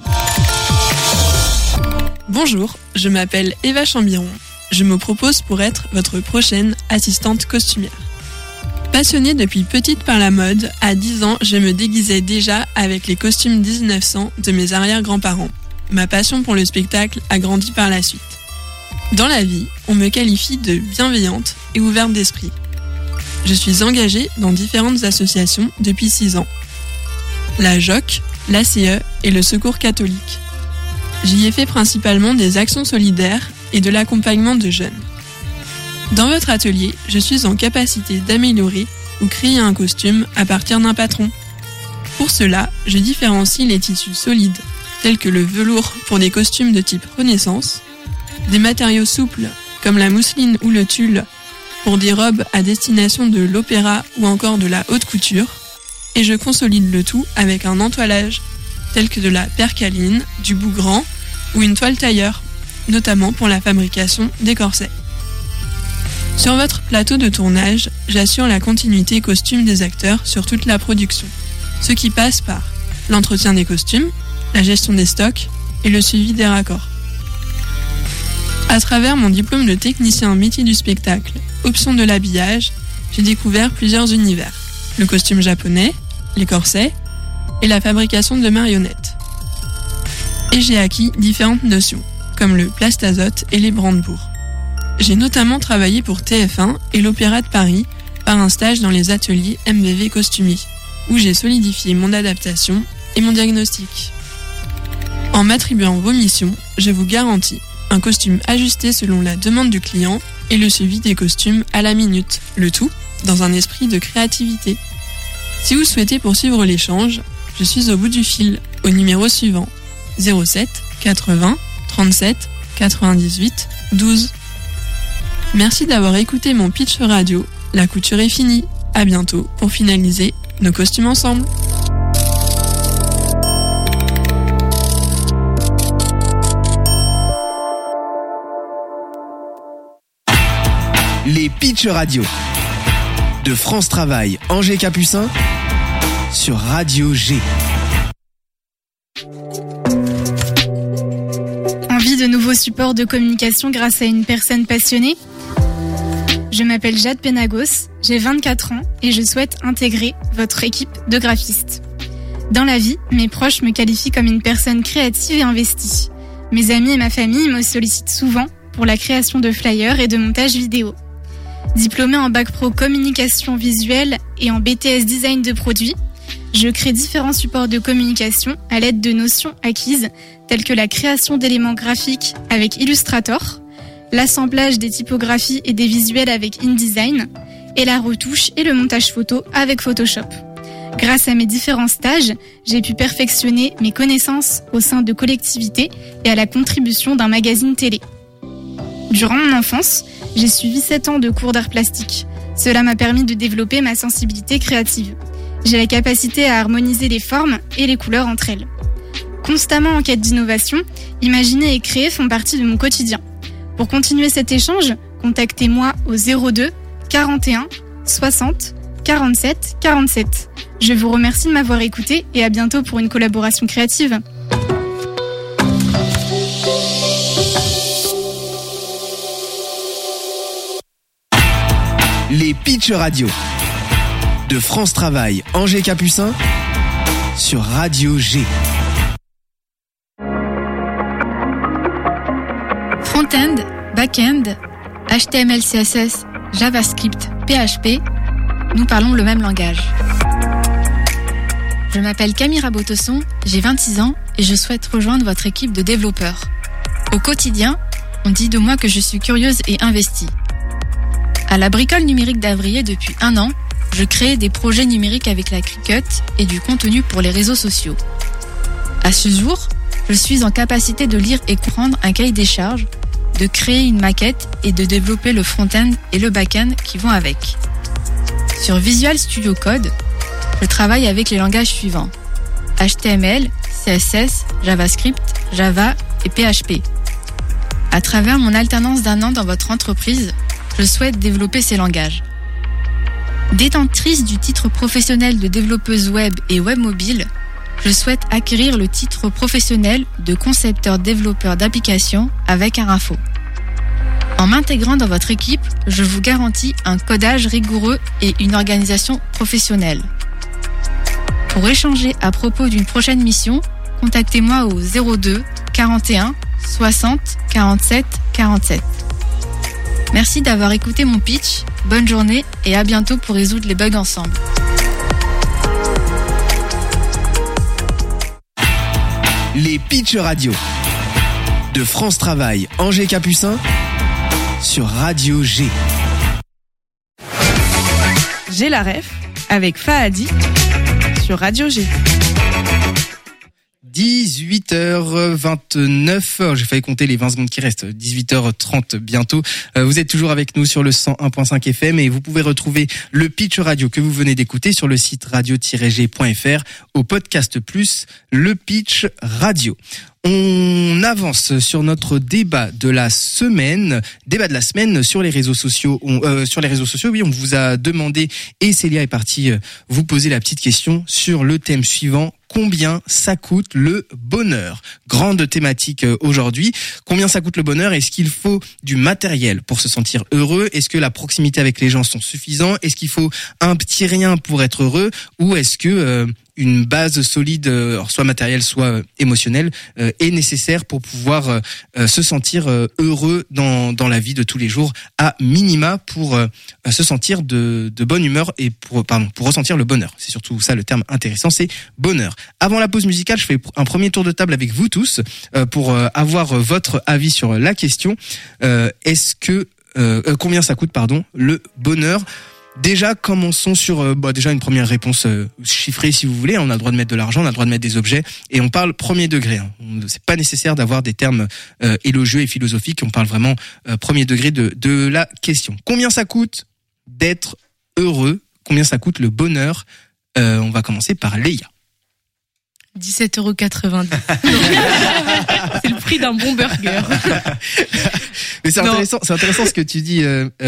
Bonjour, je m'appelle Eva Chambiron. Je me propose pour être votre prochaine assistante costumière. Passionnée depuis petite par la mode, à 10 ans, je me déguisais déjà avec les costumes 1900 de mes arrière-grands-parents. Ma passion pour le spectacle a grandi par la suite. Dans la vie, on me qualifie de bienveillante et ouverte d'esprit. Je suis engagée dans différentes associations depuis 6 ans. La JOC, l'ACE et le Secours catholique. J'y ai fait principalement des actions solidaires et de l'accompagnement de jeunes. Dans votre atelier, je suis en capacité d'améliorer ou créer un costume à partir d'un patron. Pour cela, je différencie les tissus solides, tels que le velours pour des costumes de type Renaissance, des matériaux souples comme la mousseline ou le tulle pour des robes à destination de l'opéra ou encore de la haute couture, et je consolide le tout avec un entoilage tel que de la percaline, du bougran ou une toile tailleur, notamment pour la fabrication des corsets. Sur votre plateau de tournage, j'assure la continuité costume des acteurs sur toute la production, ce qui passe par l'entretien des costumes, la gestion des stocks et le suivi des raccords. À travers mon diplôme de technicien métier du spectacle, option de l'habillage, j'ai découvert plusieurs univers. Le costume japonais, les corsets et la fabrication de marionnettes. Et j'ai acquis différentes notions, comme le plastazote et les brandebourgs. J'ai notamment travaillé pour TF1 et l'Opéra de Paris par un stage dans les ateliers MVV Costumie, où j'ai solidifié mon adaptation et mon diagnostic. En m'attribuant vos missions, je vous garantis un costume ajusté selon la demande du client et le suivi des costumes à la minute, le tout dans un esprit de créativité. Si vous souhaitez poursuivre l'échange, je suis au bout du fil au numéro suivant 07 80 37 98 12. Merci d'avoir écouté mon pitch radio. La couture est finie. À bientôt pour finaliser nos costumes ensemble. Les pitchs radio de France Travail Angers-Capucin sur Radio G. Envie de nouveaux supports de communication grâce à une personne passionnée ? Je m'appelle Jade Penagos, j'ai 24 ans et je souhaite intégrer votre équipe de graphistes. Dans la vie, mes proches me qualifient comme une personne créative et investie. Mes amis et ma famille me sollicitent souvent pour la création de flyers et de montage vidéo. Diplômée en bac pro communication visuelle et en BTS design de produits, je crée différents supports de communication à l'aide de notions acquises telles que la création d'éléments graphiques avec Illustrator, l'assemblage des typographies et des visuels avec InDesign et la retouche et le montage photo avec Photoshop. Grâce à mes différents stages, j'ai pu perfectionner mes connaissances au sein de collectivités et à la contribution d'un magazine télé. Durant mon enfance, j'ai suivi 7 ans de cours d'art plastique. Cela m'a permis de développer ma sensibilité créative. J'ai la capacité à harmoniser les formes et les couleurs entre elles. Constamment en quête d'innovation, imaginer et créer font partie de mon quotidien. Pour continuer cet échange, contactez-moi au 02 41 60 47 47. Je vous remercie de m'avoir écouté et à bientôt pour une collaboration créative. Les pitchs radio de France Travail Angers-Capucin sur Radio G. Front-end, back-end, HTML, CSS, JavaScript, PHP, nous parlons le même langage. Je m'appelle Camille Rabotosson, j'ai 26 ans et je souhaite rejoindre votre équipe de développeurs. Au quotidien, on dit de moi que je suis curieuse et investie. À la bricole numérique d'Avrier depuis 1 an, je crée des projets numériques avec la Cricut et du contenu pour les réseaux sociaux. À ce jour, je suis en capacité de lire et comprendre un cahier des charges, de créer une maquette et de développer le front-end et le back-end qui vont avec. Sur Visual Studio Code, je travaille avec les langages suivants: HTML, CSS, JavaScript, Java et PHP. À travers mon alternance d'1 an dans votre entreprise, je souhaite développer ces langages. Détentrice du titre professionnel de développeuse web et web mobile, je souhaite acquérir le titre professionnel de concepteur-développeur d'applications avec un RAFO. En m'intégrant dans votre équipe, je vous garantis un codage rigoureux et une organisation professionnelle. Pour échanger à propos d'une prochaine mission, contactez-moi au 02 41 60 47 47. Merci d'avoir écouté mon pitch, bonne journée et à bientôt pour résoudre les bugs ensemble. Les pitchs radio de France Travail, Angers Capucin sur Radio G. J'ai la ref avec Fahadi sur Radio G. 18h29, j'ai failli compter les 20 secondes qui restent, 18h30 bientôt. Vous êtes toujours avec nous sur le 101.5 FM et vous pouvez retrouver le pitch radio que vous venez d'écouter sur le site radio-g.fr au podcast plus le pitch radio. On avance sur notre débat de la semaine sur les réseaux sociaux. On vous a demandé et Célia est partie vous poser la petite question sur le thème suivant. Combien ça coûte le bonheur? Grande thématique aujourd'hui. Combien ça coûte le bonheur? Est-ce qu'il faut du matériel pour se sentir heureux? Est-ce que la proximité avec les gens sont suffisants? Est-ce qu'il faut un petit rien pour être heureux? Ou est-ce que une base solide, soit matérielle, soit émotionnelle, est nécessaire pour pouvoir se sentir heureux dans la vie de tous les jours, à minima pour se sentir de bonne humeur et pour ressentir le bonheur. C'est surtout ça le terme intéressant, c'est bonheur. Avant la pause musicale, je fais un premier tour de table avec vous tous pour avoir votre avis sur la question. Combien ça coûte, le bonheur? Déjà, commençons sur déjà une première réponse chiffrée si vous voulez. On a le droit de mettre de l'argent, on a le droit de mettre des objets et on parle premier degré. C'est pas nécessaire d'avoir des termes élogieux et philosophiques. On parle vraiment premier degré de la question. Combien ça coûte d'être heureux? Combien ça coûte le bonheur? On va commencer par Léa. 17,90 €. C'est le prix d'un bon burger. Mais c'est intéressant ce que tu dis.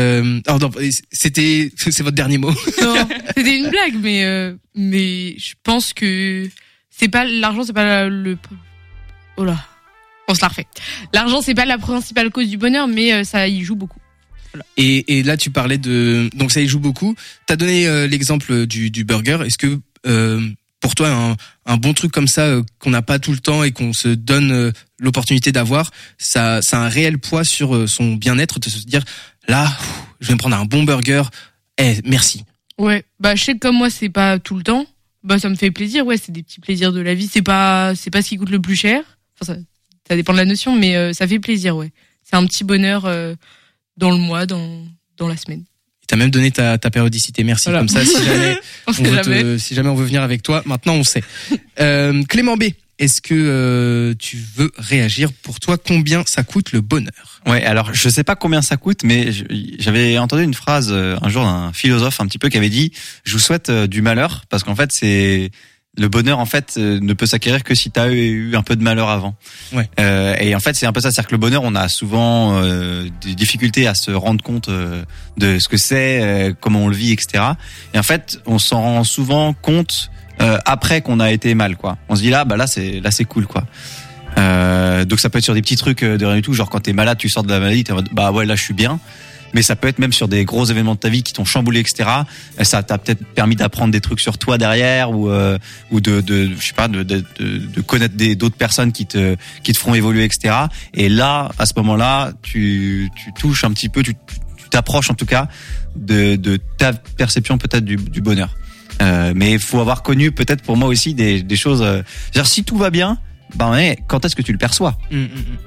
C'est votre dernier mot. Non, c'était une blague, mais je pense que c'est pas l'argent, c'est pas oh là, on se la refait. L'argent, c'est pas la principale cause du bonheur, mais ça y joue beaucoup. Voilà. Et là, tu parlais donc ça y joue beaucoup. T'as donné l'exemple du burger. Est-ce que pour toi, un bon truc comme ça qu'on n'a pas tout le temps et qu'on se donne l'opportunité d'avoir, ça a un réel poids sur son bien-être, de se dire là, je vais me prendre un bon burger. Merci. Ouais, je sais que comme moi, c'est pas tout le temps. Ça me fait plaisir. Ouais, c'est des petits plaisirs de la vie. C'est pas ce qui coûte le plus cher. Enfin, ça dépend de la notion, mais ça fait plaisir. Ouais, c'est un petit bonheur dans le mois, dans la semaine. T'as même donné ta périodicité, merci. Voilà. Comme ça, si jamais on veut venir avec toi, maintenant on sait. Clément B, est-ce que tu veux réagir? Pour toi, combien ça coûte le bonheur? Ouais, alors je sais pas combien ça coûte, mais j'avais entendu une phrase un jour d'un philosophe un petit peu qui avait dit: je vous souhaite du malheur, parce qu'en fait c'est le bonheur, en fait, ne peut s'acquérir que si tu as eu un peu de malheur avant. Ouais. Et en fait, c'est un peu ça, c'est-à-dire que le bonheur, on a souvent des difficultés à se rendre compte de ce que c'est, comment on le vit, etc. Et en fait, on s'en rend souvent compte après qu'on a été mal, quoi. On se dit là c'est cool, quoi. Donc ça peut être sur des petits trucs de rien du tout, genre quand t'es malade, tu sors de la maladie, t'es en mode ouais, là je suis bien. Mais ça peut être même sur des gros événements de ta vie qui t'ont chamboulé, etc. Ça t'a peut-être permis d'apprendre des trucs sur toi derrière, ou de je sais pas, de connaître d'autres personnes qui te feront évoluer, etc. Et là, à ce moment-là, tu touches un petit peu, tu t'approches en tout cas de ta perception peut-être du bonheur. Mais il faut avoir connu peut-être pour moi aussi des choses. C'est-à-dire si tout va bien, quand est-ce que tu le perçois?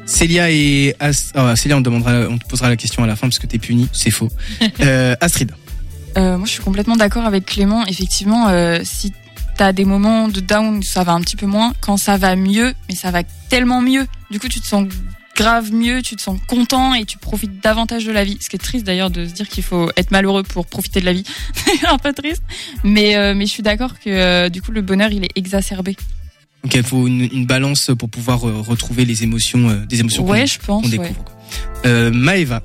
Célia Célia, on te posera la question à la fin parce que t'es punie, c'est faux. Astrid. Moi, je suis complètement d'accord avec Clément. Effectivement, si t'as des moments de down, ça va un petit peu moins. Quand ça va mieux, mais ça va tellement mieux. Du coup, tu te sens grave mieux, tu te sens content et tu profites davantage de la vie. Ce qui est triste d'ailleurs de se dire qu'il faut être malheureux pour profiter de la vie. C'est un peu triste. Mais je suis d'accord que du coup, le bonheur, il est exacerbé. Donc il faut une balance pour pouvoir retrouver les émotions, des émotions qu'on découvre. Ouais. Maëva.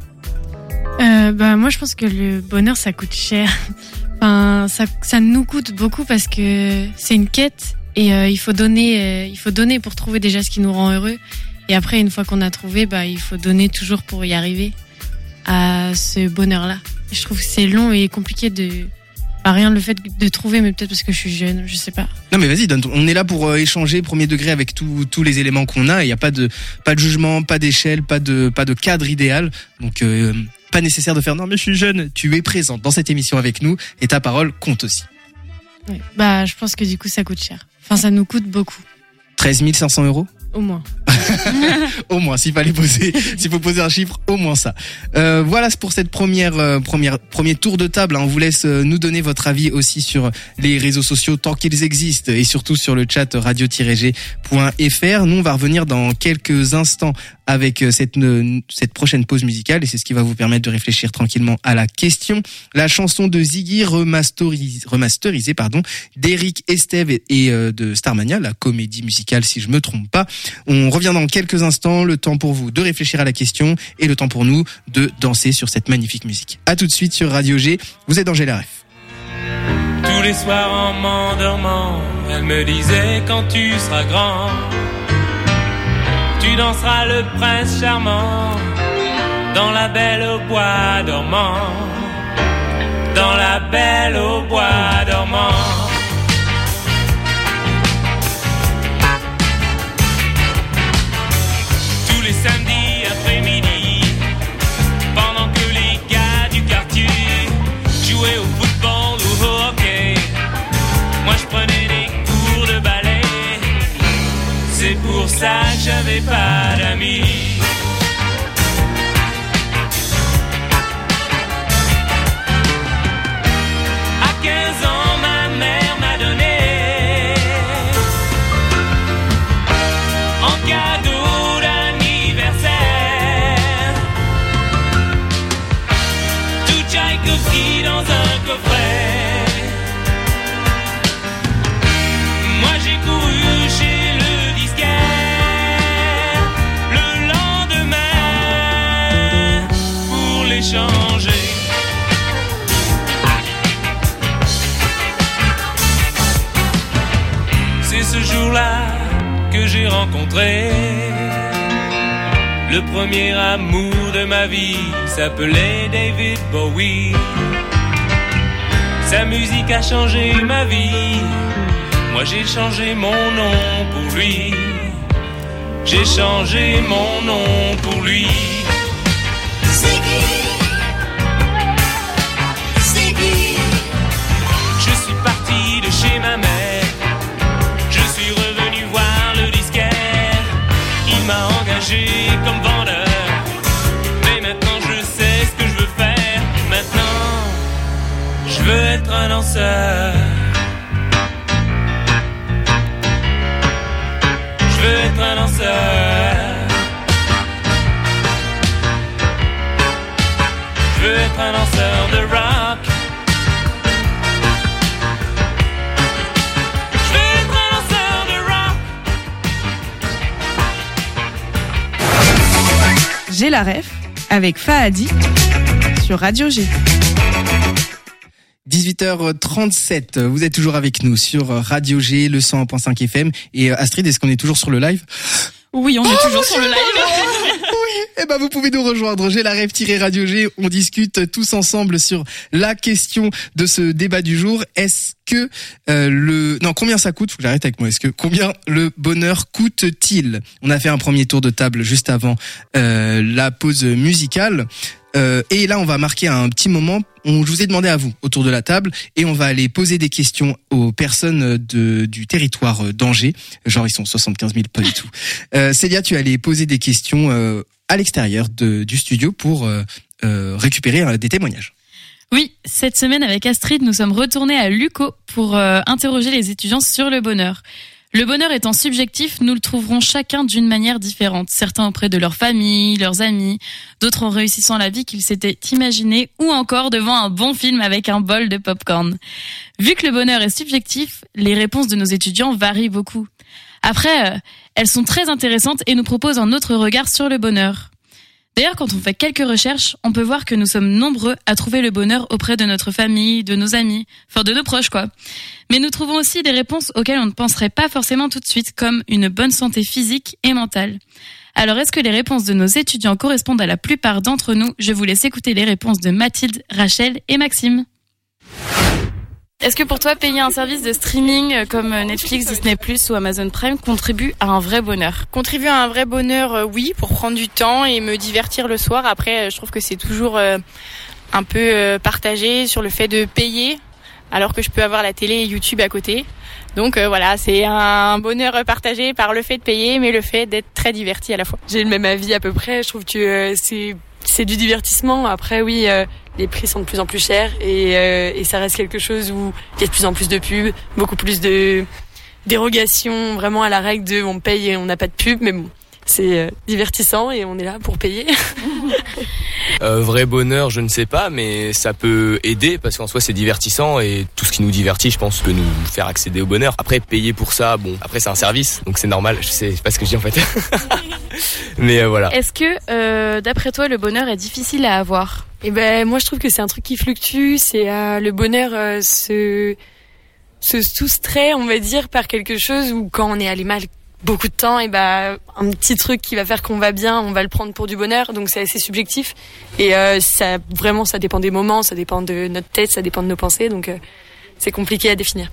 Moi je pense que le bonheur ça coûte cher. Enfin ça nous coûte beaucoup parce que c'est une quête et il faut donner pour trouver déjà ce qui nous rend heureux. Et après une fois qu'on a trouvé, il faut donner toujours pour y arriver à ce bonheur-là. Et je trouve que c'est long et compliqué rien le fait de trouver, mais peut-être parce que je suis jeune, je sais pas. Non mais vas-y, on est là pour échanger premier degré avec tous les éléments qu'on a. Il y a pas de jugement, pas d'échelle, pas de cadre idéal. Donc pas nécessaire de faire non mais je suis jeune. Tu es présente dans cette émission avec nous et ta parole compte aussi. Oui. Je pense que du coup ça coûte cher. Enfin ça nous coûte beaucoup. 13 500 €. Au moins. Au moins, s'il faut poser un chiffre, au moins ça. Voilà pour cette premier tour de table. On vous laisse nous donner votre avis aussi sur les réseaux sociaux tant qu'ils existent et surtout sur le chat radio-g.fr. Nous, on va revenir dans quelques instants avec cette prochaine pause musicale et c'est ce qui va vous permettre de réfléchir tranquillement à la question. La chanson de Ziggy remasterisée d'Eric Estève et de Starmania, la comédie musicale si je me trompe pas. On revient dans quelques instants, le temps pour vous de réfléchir à la question et le temps pour nous de danser sur cette magnifique musique. À tout de suite sur Radio G, vous êtes dans J'ai la ref. Tous les soirs en m'endormant, elle me disait quand tu seras grand, tu danseras le prince charmant dans la belle au bois dormant, dans la belle au bois dormant. Tous les samedis après-midi, pendant que les gars du quartier jouaient au football ou au hockey, moi je prenais des cours de ballet. C'est pour ça que j'avais pas d'amis. À 15 ans, ma mère m'a donné en cadeau d'anniversaire tout Tchaïkovski dans un coffret. Moi j'ai couru chez le disquaire le lendemain pour les changer. C'est ce jour-là que j'ai rencontré le premier amour de ma vie, s'appelait David Bowie. Sa musique a changé ma vie. Moi j'ai changé mon nom pour lui. J'ai changé mon nom pour lui. Je suis parti de chez ma mère. Je suis revenu voir le disquaire. Il m'a engagé comme vendeur. Mais maintenant je sais ce que je veux faire. Maintenant je veux être un danseur. Je veux être un danseur. Je veux être un danseur de rock. Je veux être un danseur de rock. J'ai la ref avec Fahadi sur Radio G. 18h37, vous êtes toujours avec nous sur Radio G, le 101.5 FM. Et Astrid, est-ce qu'on est toujours sur le live ? Oui, on est toujours sur le live. Oui, vous pouvez nous rejoindre. J'ai la rêve-radio G. On discute tous ensemble sur la question de ce débat du jour. Est-ce que combien ça coûte ? Faut que j'arrête avec moi. Combien le bonheur coûte-t-il ? On a fait un premier tour de table juste avant la pause musicale. Et là, on va marquer un petit moment. Je vous ai demandé à vous, autour de la table, et on va aller poser des questions aux personnes du territoire d'Angers. Genre, ils sont 75 000, pas du tout. Célia, tu allais poser des questions à l'extérieur du studio pour récupérer des témoignages. Oui, cette semaine avec Astrid, nous sommes retournés à Luco pour interroger les étudiants sur le bonheur. Le bonheur étant subjectif, nous le trouverons chacun d'une manière différente. Certains auprès de leur famille, leurs amis, d'autres en réussissant la vie qu'ils s'étaient imaginée ou encore devant un bon film avec un bol de popcorn. Vu que le bonheur est subjectif, les réponses de nos étudiants varient beaucoup. Après, elles sont très intéressantes et nous proposent un autre regard sur le bonheur. D'ailleurs, quand on fait quelques recherches, on peut voir que nous sommes nombreux à trouver le bonheur auprès de notre famille, de nos amis, enfin de nos proches quoi. Mais nous trouvons aussi des réponses auxquelles on ne penserait pas forcément tout de suite, comme une bonne santé physique et mentale. Alors est-ce que les réponses de nos étudiants correspondent à la plupart d'entre nous ? Je vous laisse écouter les réponses de Mathilde, Rachel et Maxime. Est-ce que pour toi, payer un service de streaming comme Netflix, Disney+, ou Amazon Prime contribue à un vrai bonheur ? Contribue à un vrai bonheur, oui, pour prendre du temps et me divertir le soir. Après, je trouve que c'est toujours un peu partagé sur le fait de payer, alors que je peux avoir la télé et YouTube à côté. Donc voilà, c'est un bonheur partagé par le fait de payer, mais le fait d'être très diverti à la fois. J'ai le même avis à peu près. Je trouve que c'est du divertissement. Après, oui, les prix sont de plus en plus chers et ça reste quelque chose où il y a de plus en plus de pubs, beaucoup plus de dérogations, vraiment à la règle de on paye et on n'a pas de pub, mais bon, c'est divertissant et on est là pour payer. Vrai bonheur, je ne sais pas, mais ça peut aider parce qu'en soi c'est divertissant et tout ce qui nous divertit, je pense, peut nous faire accéder au bonheur. Après, payer pour ça, bon, après c'est un service, donc c'est normal. Je sais pas ce que je dis en fait. Mais voilà. Est-ce que, d'après toi, le bonheur est difficile à avoir ? Eh ben, moi je trouve que c'est un truc qui fluctue. C'est le bonheur se soustrait, on va dire, par quelque chose où quand on est allé mal beaucoup de temps, et un petit truc qui va faire qu'on va bien, on va le prendre pour du bonheur, donc c'est assez subjectif et ça dépend des moments, ça dépend de notre tête, ça dépend de nos pensées, donc c'est compliqué à définir.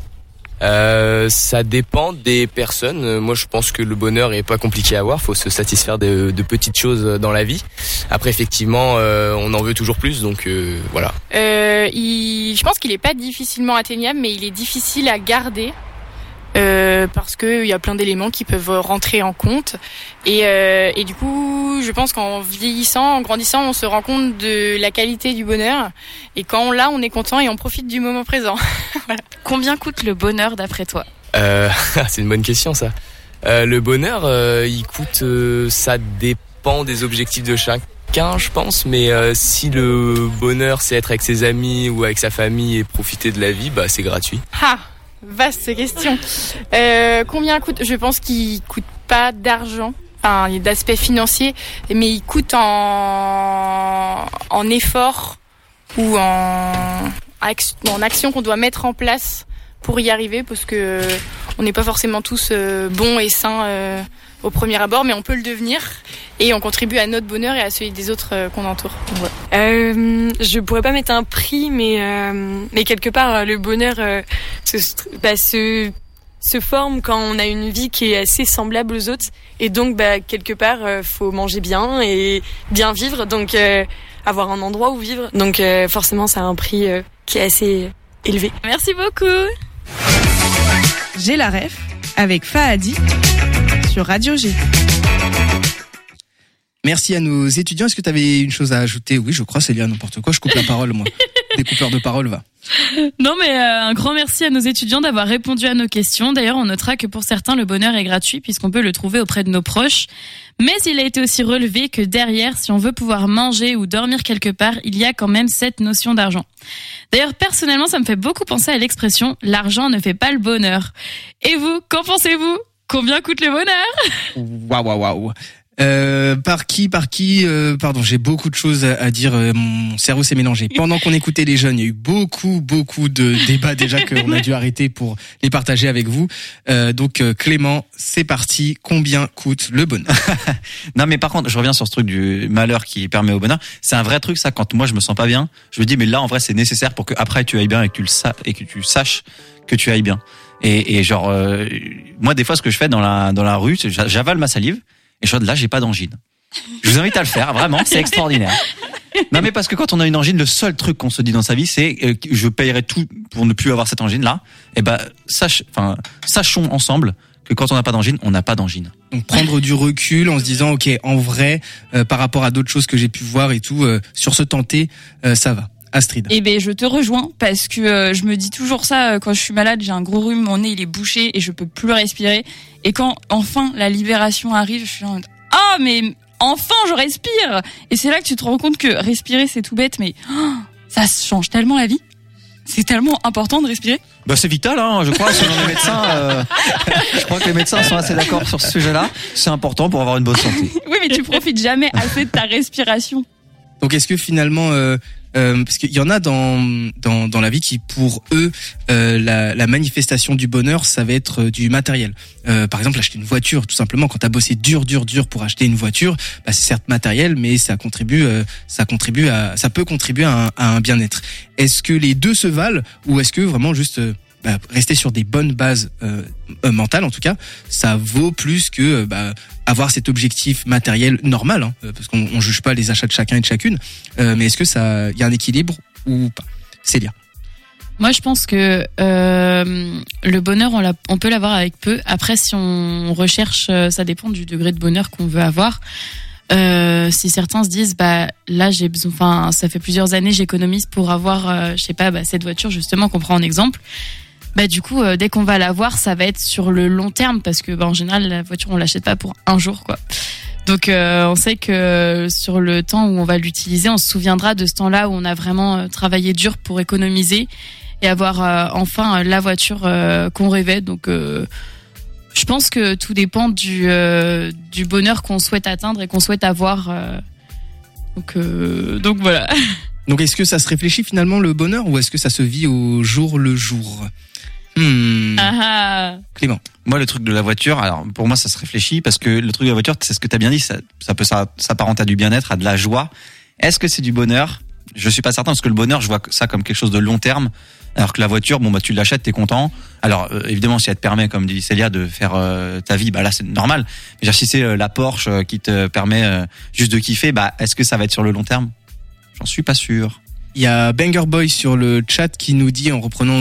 Ça dépend des personnes. Moi, je pense que le bonheur est pas compliqué à avoir. Faut se satisfaire de petites choses dans la vie. Après, effectivement, on en veut toujours plus, donc voilà. Je pense qu'il est pas difficilement atteignable, mais il est difficile à garder. Parce que il y a plein d'éléments qui peuvent rentrer en compte et du coup je pense qu'en vieillissant, en grandissant, on se rend compte de la qualité du bonheur et quand on l'a, on est content et on profite du moment présent. Voilà. Combien coûte le bonheur d'après toi ? C'est une bonne question ça. Le bonheur, il coûte, ça dépend des objectifs de chacun, je pense, mais si le bonheur c'est être avec ses amis ou avec sa famille et profiter de la vie, bah c'est gratuit. Vaste question. Combien coûte ? Je pense qu'il coûte pas d'argent, enfin d'aspect financier, mais il coûte en effort ou en action qu'on doit mettre en place pour y arriver, parce que on n'est pas forcément tous bons et sains au premier abord, mais on peut le devenir et on contribue à notre bonheur et à celui des autres qu'on entoure. Ouais. Je pourrais pas mettre un prix, mais quelque part le bonheur se forme quand on a une vie qui est assez semblable aux autres, et donc quelque part faut manger bien et bien vivre, donc avoir un endroit où vivre, donc forcément ça a un prix qui est assez élevé. Merci beaucoup. J'ai la ref avec Fahadi sur Radio G. Merci à nos étudiants. Est-ce que tu avais une chose à ajouter ? Oui, je crois, Célia, n'importe quoi. Je coupe la parole, moi. Découpeur de parole, va. Non, mais un grand merci à nos étudiants d'avoir répondu à nos questions. D'ailleurs, on notera que pour certains, le bonheur est gratuit puisqu'on peut le trouver auprès de nos proches. Mais il a été aussi relevé que derrière, si on veut pouvoir manger ou dormir quelque part, il y a quand même cette notion d'argent. D'ailleurs, personnellement, ça me fait beaucoup penser à l'expression « l'argent ne fait pas le bonheur ». Et vous, qu'en pensez-vous ? Combien coûte le bonheur ? Waouh. Par qui pardon, j'ai beaucoup de choses à dire, mon cerveau s'est mélangé. Pendant qu'on écoutait les jeunes, il y a eu beaucoup de débats déjà qu'on a dû arrêter pour les partager avec vous. Donc Clément, c'est parti, combien coûte le bonheur ? Non mais par contre, je reviens sur ce truc du malheur qui permet au bonheur. C'est un vrai truc ça, quand moi je me sens pas bien, je me dis mais là en vrai c'est nécessaire pour que après tu ailles bien et que tu saches que tu ailles bien. Et genre moi des fois ce que je fais dans la rue, j'avale ma salive. Et je vois, là, j'ai pas d'angine. Je vous invite à le faire, vraiment, c'est extraordinaire. Non mais parce que quand on a une angine, le seul truc qu'on se dit dans sa vie, c'est je payerai tout pour ne plus avoir cette angine là. Et sachons ensemble que quand on n'a pas d'angine, on n'a pas d'angine. Donc prendre du recul en se disant ok, en vrai, par rapport à d'autres choses que j'ai pu voir et tout, sur ce tenter, ça va. Astrid. Eh ben je te rejoins parce que je me dis toujours ça quand je suis malade, j'ai un gros rhume, mon nez il est bouché et je peux plus respirer. Et quand enfin la libération arrive, je suis en mode ah mais enfin je respire. Et c'est là que tu te rends compte que respirer c'est tout bête, mais ça change tellement la vie. C'est tellement important de respirer. Bah c'est vital, hein. Je crois selon les médecins. Je crois que les médecins sont assez d'accord sur ce sujet-là. C'est important pour avoir une bonne santé. Oui, mais tu profites jamais assez de ta respiration. Donc est-ce que finalement parce qu'il y en a dans la vie qui pour eux la manifestation du bonheur ça va être du matériel. Par exemple acheter une voiture tout simplement, quand t'as bossé dur pour acheter une voiture, bah c'est certes matériel mais ça peut contribuer à un bien-être. Est-ce que les deux se valent ou est-ce que vraiment juste rester sur des bonnes bases mentales en tout cas, ça vaut plus que avoir cet objectif matériel normal, hein, parce qu'on juge pas les achats de chacun et de chacune, mais est-ce que il y a un équilibre ou pas? Célia. Moi, je pense que le bonheur, on peut l'avoir avec peu. Après, si on recherche, ça dépend du degré de bonheur qu'on veut avoir. Si certains se disent, là, j'ai besoin, enfin, ça fait plusieurs années, j'économise pour avoir, cette voiture justement qu'on prend en exemple. Du coup, dès qu'on va l'avoir, ça va être sur le long terme parce que, en général, la voiture, on l'achète pas pour un jour, quoi. Donc, on sait que sur le temps où on va l'utiliser, on se souviendra de ce temps-là où on a vraiment travaillé dur pour économiser et avoir enfin la voiture qu'on rêvait. Donc, je pense que tout dépend du bonheur qu'on souhaite atteindre et qu'on souhaite avoir. Donc voilà. Donc, est-ce que ça se réfléchit finalement le bonheur ou est-ce que ça se vit au jour le jour? Clément. Moi, le truc de la voiture, alors pour moi, ça se réfléchit parce que le truc de la voiture, c'est ce que t'as bien dit, ça peut s'apparenter à du bien-être, à de la joie. Est-ce que c'est du bonheur? Je suis pas certain parce que le bonheur, je vois ça comme quelque chose de long terme. Alors que la voiture, tu l'achètes, t'es content. Alors évidemment, si elle te permet, comme dit Célia, de faire ta vie, là c'est normal. Mais si c'est la Porsche qui te permet juste de kiffer, est-ce que ça va être sur le long terme? J'en suis pas sûr. Il y a Banger Boy sur le chat qui nous dit, en reprenant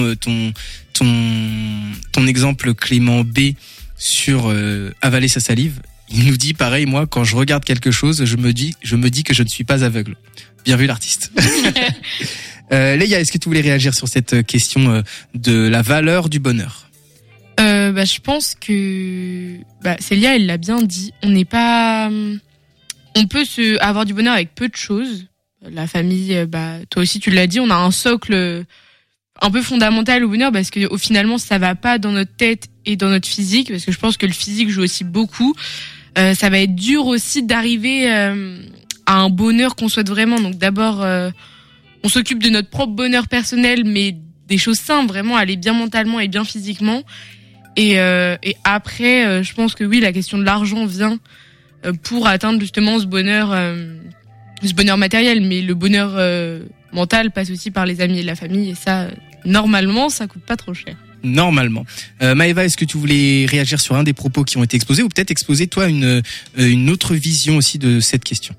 ton exemple Clément B sur avaler sa salive, il nous dit pareil, moi quand je regarde quelque chose, je me dis que je ne suis pas aveugle. Bien vu l'artiste. Léa, est-ce que tu voulais réagir sur cette question de la valeur du bonheur? Je pense que Célia elle l'a bien dit, on peut avoir du bonheur avec peu de choses. La famille, toi aussi tu l'as dit, on a un socle un peu fondamental au bonheur parce que finalement ça va pas dans notre tête et dans notre physique, parce que je pense que le physique joue aussi beaucoup. Ça va être dur aussi d'arriver à un bonheur qu'on souhaite vraiment. Donc d'abord on s'occupe de notre propre bonheur personnel, mais des choses simples, vraiment aller bien mentalement et bien physiquement. Et après je pense que oui, la question de l'argent vient pour atteindre justement ce bonheur matériel, mais le bonheur mental passe aussi par les amis et la famille, et ça, normalement, ça coûte pas trop cher. Normalement. Maëva, est-ce que tu voulais réagir sur un des propos qui ont été exposés ou peut-être exposer toi une autre vision aussi de cette question?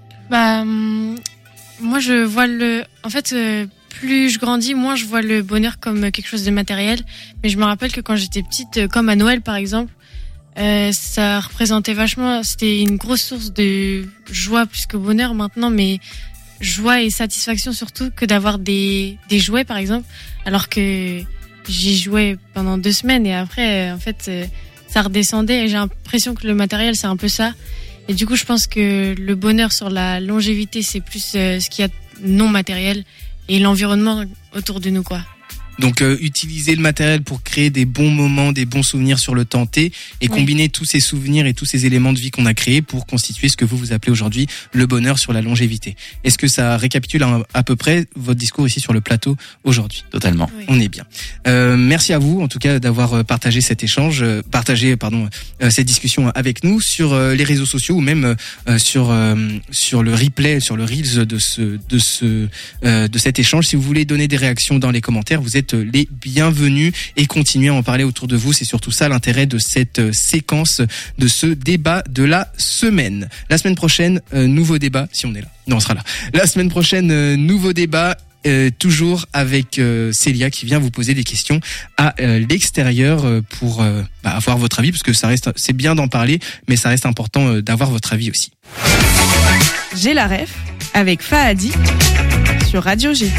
Moi je vois plus je grandis, moins je vois le bonheur comme quelque chose de matériel, mais je me rappelle que quand j'étais petite, comme à Noël par exemple, ça représentait vachement, c'était une grosse source de joie plus que bonheur maintenant, mais joie et satisfaction surtout que d'avoir des jouets par exemple, alors que j'y jouais pendant 2 semaines et après en fait ça redescendait, et j'ai l'impression que le matériel c'est un peu ça, et du coup je pense que le bonheur sur la longévité c'est plus ce qu'il y a non matériel et l'environnement autour de nous, quoi. Donc utiliser le matériel pour créer des bons moments, des bons souvenirs sur le temps T, et combiner tous ces souvenirs et tous ces éléments de vie qu'on a créés pour constituer ce que vous appelez aujourd'hui le bonheur sur la longévité. Est-ce que ça récapitule à peu près votre discours ici sur le plateau aujourd'hui? Totalement. Oui. On est bien. Merci à vous en tout cas d'avoir partagé cet échange, cette discussion avec nous sur les réseaux sociaux ou même sur le replay, sur le reels de cet échange. Si vous voulez donner des réactions dans les commentaires, vous êtes êtes les bienvenus et continuez à en parler autour de vous. C'est surtout ça l'intérêt de cette séquence, de ce débat de la semaine. La semaine prochaine, nouveau débat, si on est là. Non, on sera là. La semaine prochaine, nouveau débat. Toujours avec Célia qui vient vous poser des questions à l'extérieur pour avoir votre avis, parce que c'est bien d'en parler, mais ça reste important d'avoir votre avis aussi. J'ai la ref avec Fahadi sur Radio G.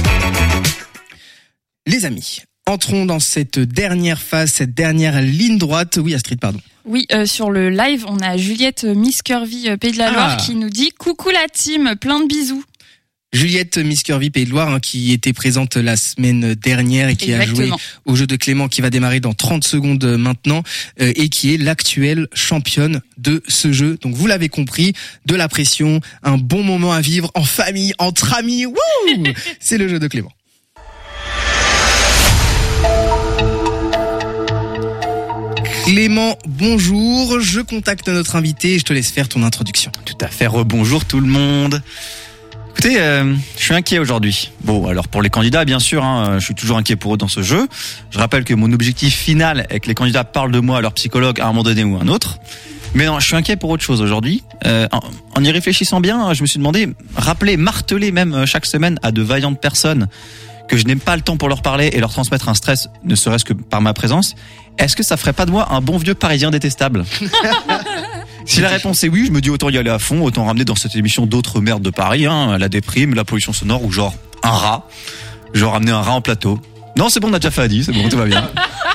Les amis, entrons dans cette dernière phase, cette dernière ligne droite. Oui, Astrid, pardon. Oui, sur le live, on a Juliette Miss Curvy Pays de la Loire qui nous dit « Coucou la team, plein de bisous ». Juliette Miss Curvy Pays de Loire, qui était présente la semaine dernière et qui a joué au jeu de Clément, qui va démarrer dans 30 secondes maintenant, et qui est l'actuelle championne de ce jeu. Donc vous l'avez compris, de la pression, un bon moment à vivre en famille, entre amis. Wouh C'est le jeu de Clément. Clément, bonjour. Je contacte notre invité et je te laisse faire ton introduction. Tout à fait. Rebonjour tout le monde. Écoutez, je suis inquiet aujourd'hui. Bon, alors pour les candidats, bien sûr, je suis toujours inquiet pour eux dans ce jeu. Je rappelle que mon objectif final est que les candidats parlent de moi à leur psychologue à un moment donné ou à un autre. Mais non, je suis inquiet pour autre chose aujourd'hui. En y réfléchissant bien, je me suis demandé, marteler même chaque semaine à de vaillantes personnes que je n'ai pas le temps pour leur parler et leur transmettre un stress, ne serait-ce que par ma présence. Est-ce que ça ferait pas de moi un bon vieux Parisien détestable ? Si la réponse est oui, je me dis autant y aller à fond, autant ramener dans cette émission d'autres merdes de Paris, la déprime, la pollution sonore ou genre un rat. Genre ramener un rat en plateau. Non, c'est bon, on a déjà fait Adi, c'est bon, tout va bien.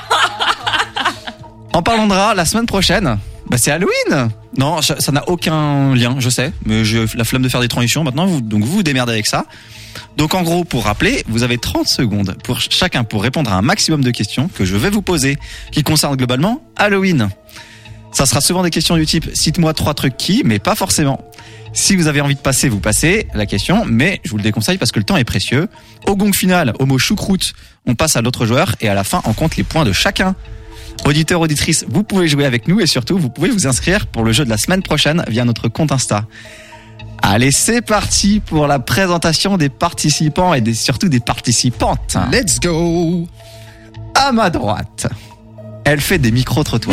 En parlant de rat, la semaine prochaine, c'est Halloween. Non, ça n'a aucun lien, je sais, mais j'ai la flemme de faire des transitions maintenant, donc vous vous démerdez avec ça. Donc en gros, pour rappeler, vous avez 30 secondes pour chacun pour répondre à un maximum de questions que je vais vous poser, qui concernent globalement Halloween. Ça sera souvent des questions du type « cite-moi 3 trucs qui », mais pas forcément. Si vous avez envie de passer, vous passez la question, mais je vous le déconseille parce que le temps est précieux. Au gong final, au mot choucroute, on passe à l'autre joueur et à la fin, on compte les points de chacun. Auditeurs, auditrices, vous pouvez jouer avec nous et surtout, vous pouvez vous inscrire pour le jeu de la semaine prochaine via notre compte Insta. Allez, c'est parti pour la présentation des participants et surtout des participantes. Let's go! À ma droite, elle fait des micro-trottoirs.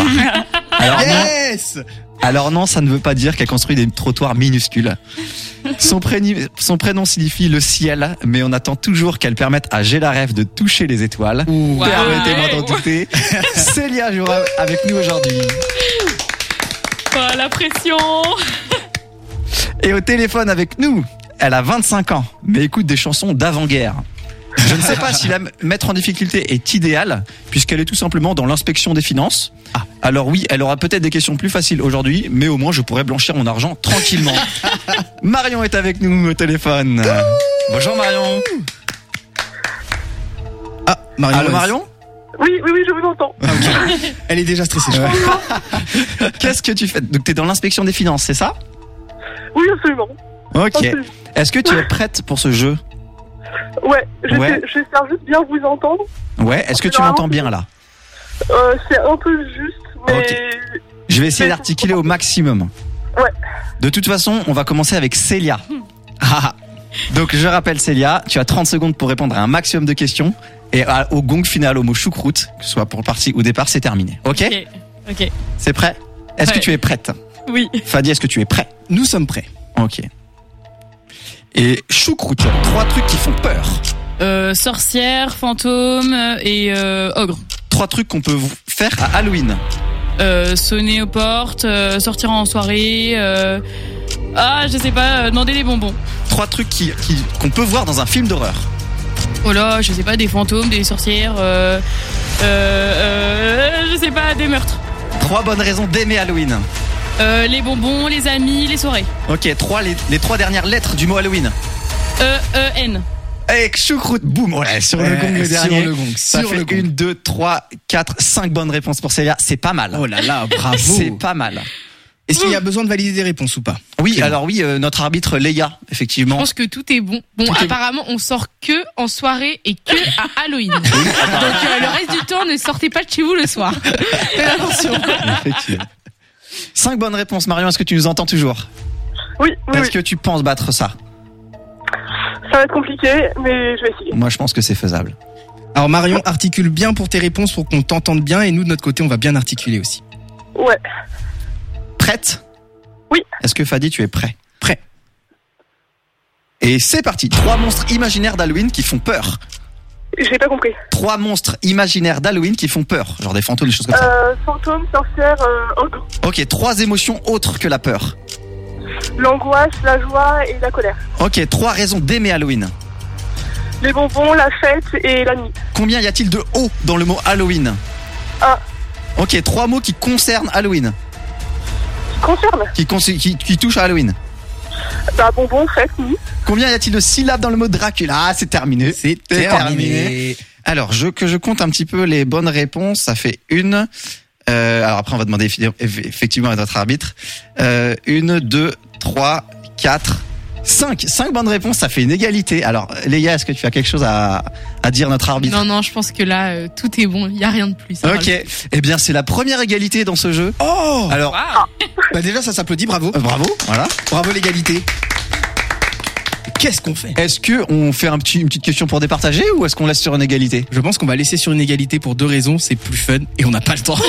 Alors non, ça ne veut pas dire qu'elle construit des trottoirs minuscules. Son prénom signifie le ciel, mais on attend toujours qu'elle permette à J'ai la rêve de toucher les étoiles. Wow. Permettez-moi d'en douter. Célia jouera avec nous aujourd'hui. Oh, la pression. Et au téléphone avec nous, elle a 25 ans, mais écoute des chansons d'avant-guerre. Je ne sais pas si la mettre en difficulté est idéal, puisqu'elle est tout simplement dans l'inspection des finances. Alors oui, elle aura peut-être des questions plus faciles aujourd'hui, mais au moins je pourrai blanchir mon argent tranquillement. Marion est avec nous au téléphone. Bonjour Marion. Marion. Allô Marion ? Oui, je vous entends. Okay. Elle est déjà stressée, je crois. Qu'est-ce que tu fais ? Donc t'es dans l'inspection des finances, c'est ça ? Oui, absolument. Ok. Absolument. Est-ce que tu es prête pour ce jeu ? Ouais, j'espère juste bien vous entendre. Ouais, est-ce que tu m'entends bien là ? C'est un peu juste, mais... Okay. Je vais essayer d'articuler au maximum. Ouais. De toute façon, on va commencer avec Célia. Donc je rappelle Célia, tu as 30 secondes pour répondre à un maximum de questions. Et au gong final, au mot choucroute, que ce soit pour partie ou départ, c'est terminé. Ok. C'est prêt ? Est-ce que tu es prête ? Oui. Fadi, est-ce que tu es prêt ? Nous sommes prêts. Ok. Et choucroute, 3 trucs qui font peur. Sorcière, fantôme et ogre. 3 trucs qu'on peut vous faire à Halloween. Sonner aux portes, sortir en soirée, je sais pas, demander des bonbons. 3 trucs qu'on peut voir dans un film d'horreur. Oh là, je sais pas, des fantômes, des sorcières, je sais pas, des meurtres. 3 bonnes raisons d'aimer Halloween. Les bonbons, les amis, les soirées. Ok, les 3 dernières lettres du mot Halloween. N. Avec choucroute, boum, voilà, sur le gong le dernier. Sur le gong, ça fait 1, 2, 3, 4, 5 bonnes réponses pour Célia. C'est pas mal. Oh là là, bravo. C'est pas mal. Est-ce qu'il y a besoin de valider des réponses ou pas ? Oui, alors oui, notre arbitre Léa, effectivement. Je pense que tout est bon. Bon, apparemment, on sort que en soirée et que à Halloween. Donc le reste du temps, ne sortez pas de chez vous le soir. Faites attention. Effectivement. 5 bonnes réponses. Marion, est-ce que tu nous entends toujours ? Oui. Est-ce que tu penses battre ça ? Ça va être compliqué, mais je vais essayer. Moi, je pense que c'est faisable. Alors Marion, articule bien pour tes réponses pour qu'on t'entende bien et nous de notre côté on va bien articuler aussi. Ouais. Prête ? Oui. Est-ce que Fadi, tu es prêt ? Prêt. Et c'est parti. 3 monstres imaginaires d'Halloween qui font peur. J'ai pas compris. 3 monstres imaginaires d'Halloween qui font peur. Genre des fantômes, des choses comme ça. Fantôme, sorcière, ogre. Ok, 3 émotions autres que la peur. L'angoisse, la joie et la colère. Ok, 3 raisons d'aimer Halloween. Les bonbons, la fête et la nuit. Combien y a-t-il de O dans le mot Halloween ? Ah. Ok, 3 mots qui concernent Halloween. Concerne Qui touchent à Halloween. Bah, bonbons, fête, nuit. Combien y a-t-il de syllabes dans le mot Dracula ? Ah, c'est terminé. C'est terminé. Alors, que je compte un petit peu les bonnes réponses. Ça fait une. Alors après, on va demander effectivement à notre arbitre. 1, 2, 3, 4, 5 bonnes réponses, ça fait une égalité. Alors, Léa, est-ce que tu as quelque chose à dire à notre arbitre ? Non, je pense que là, tout est bon. Il y a rien de plus. Ok. Eh bien, c'est la première égalité dans ce jeu. Oh ! Alors, bah déjà, ça s'applaudit, bravo. Bravo, voilà. Bravo l'égalité. Qu'est-ce qu'on fait ? Est-ce que on fait une petite question pour départager ou est-ce qu'on laisse sur une égalité ? Je pense qu'on va laisser sur une égalité pour 2 raisons. C'est plus fun et on n'a pas le temps.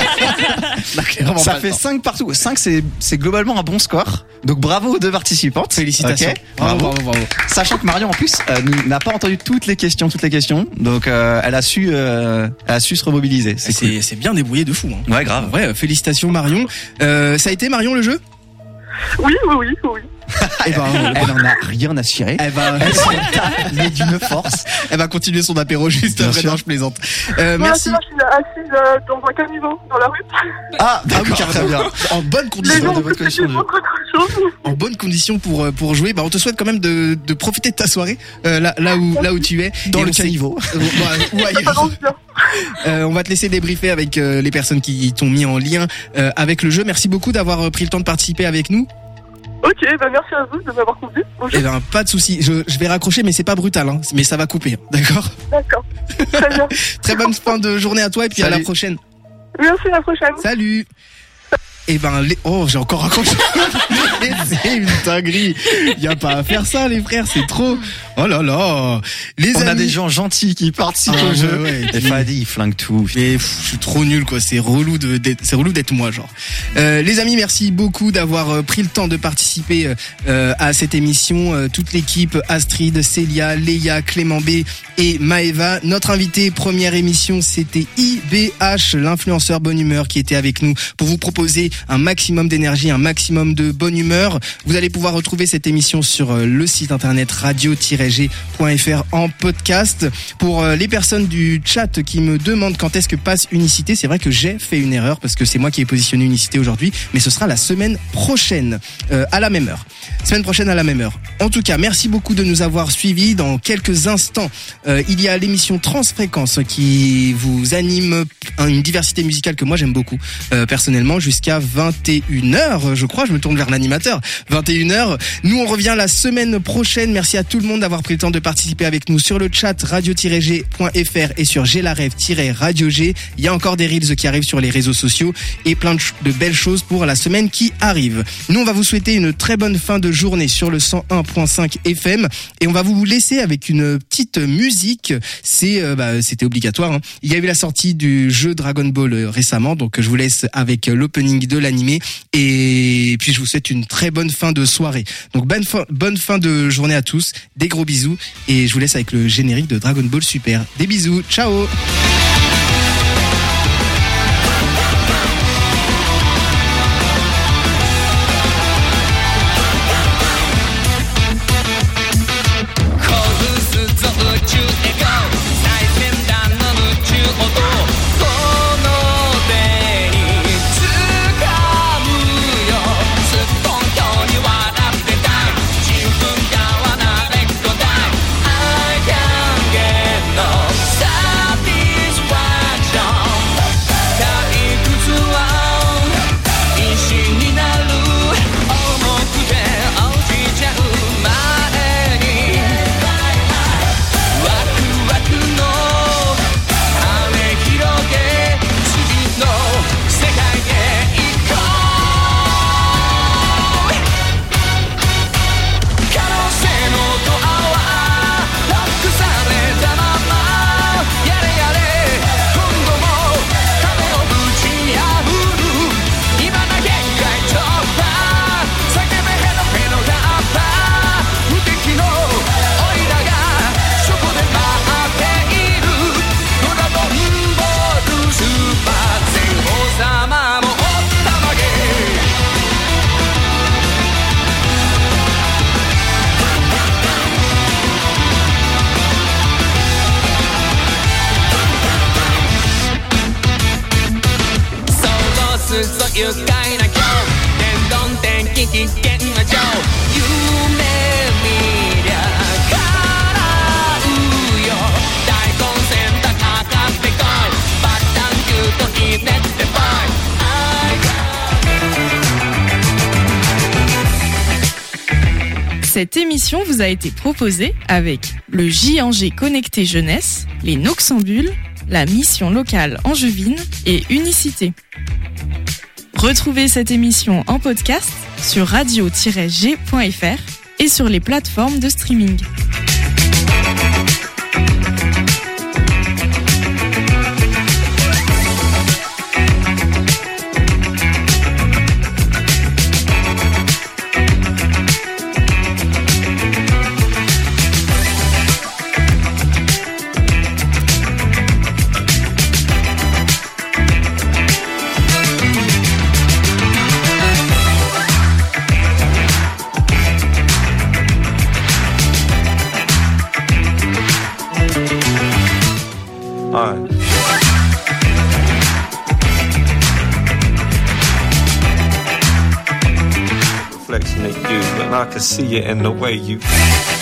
Ça fait 5 partout. 5, c'est globalement un bon score. Donc bravo aux 2 participantes. Félicitations. Okay. Bravo. Sachant que Marion en plus n'a pas entendu toutes les questions. Donc elle a su se remobiliser. C'est bien débrouillé de fou. Hein. Ouais, grave. Ouais, félicitations Marion. Ça a été Marion le jeu ? Oui. Elle en a rien à cirer. Elle va mais d'une force. Elle va continuer son apéro juste après. Non, je plaisante. Merci. Moi, je suis assise dans un caniveau dans la rue. Ah, d'accord, très bien. En bonne condition de votre condition. En bonne condition pour jouer. Bah, on te souhaite quand même de profiter de ta soirée là où tu es. Dans le caniveau. Ou ailleurs. On va te laisser débriefer avec les personnes qui t'ont mis en lien avec le jeu. Merci beaucoup d'avoir pris le temps de participer avec nous. Ok, bah merci à vous de m'avoir conduit. Eh ben, pas de souci. Je vais raccrocher, mais c'est pas brutal, hein. Mais ça va couper, d'accord ? D'accord. Très bien. Très bonne fin de journée à toi et puis Salut. À la prochaine. Merci, à la prochaine. Salut. Eh ben, j'ai encore raccroché. C'est une dinguerie. Y a pas à faire ça, les frères, c'est trop. Oh là là. On a des gens gentils qui participent au jeu. Ouais, et Fadi, il flingue tout. Mais je suis trop nul, quoi. C'est relou d'être moi, genre. Les amis, merci beaucoup d'avoir pris le temps de participer à cette émission. Toute l'équipe, Astrid, Célia, Léa, Clément B et Maëva. Notre invité première émission, c'était IBH, l'influenceur bonne humeur, qui était avec nous pour vous proposer un maximum d'énergie, un maximum de bonne humeur. Vous allez pouvoir retrouver cette émission sur le site internet radio-g.fr en podcast. Pour les personnes du chat qui me demandent quand est-ce que passe Unicité, c'est vrai que j'ai fait une erreur parce que c'est moi qui ai positionné Unicité aujourd'hui, mais ce sera la semaine prochaine à la même heure. Semaine prochaine à la même heure. En tout cas, merci beaucoup de nous avoir suivis. Dans quelques instants, il y a l'émission Transfréquence qui vous anime une diversité musicale que moi j'aime beaucoup personnellement jusqu'à 21h, je crois. Je me tourne vers l'animateur. 21h. Nous, on revient la semaine prochaine. Merci à tout le monde d'avoir pris le temps de participer avec nous sur le chat radio-g.fr et sur GLaRev-Radio G. Il y a encore des reels qui arrivent sur les réseaux sociaux et plein de belles choses pour la semaine qui arrive. Nous, on va vous souhaiter une très bonne fin de journée sur le 101.5 FM et on va vous laisser avec une petite musique. C'était obligatoire, hein. Il y a eu la sortie du jeu Dragon Ball récemment, donc je vous laisse avec l'opening de l'animé et puis je vous souhaite une très bonne fin de soirée. Donc bonne fin de journée à tous, des gros bisous et je vous laisse avec le générique de Dragon Ball Super. Des bisous, ciao. Stop 愉快な今日天丼天気危険な情夢見りゃからうよ大混戦戦ってこいバッタンキューとひねってファイ Cette émission vous a été proposée avec le JNG Connecté Jeunesse, les Noxambules, la mission locale angevine et Unicité. Retrouvez cette émission en podcast sur radio-g.fr et sur les plateformes de streaming. I can see it in the way you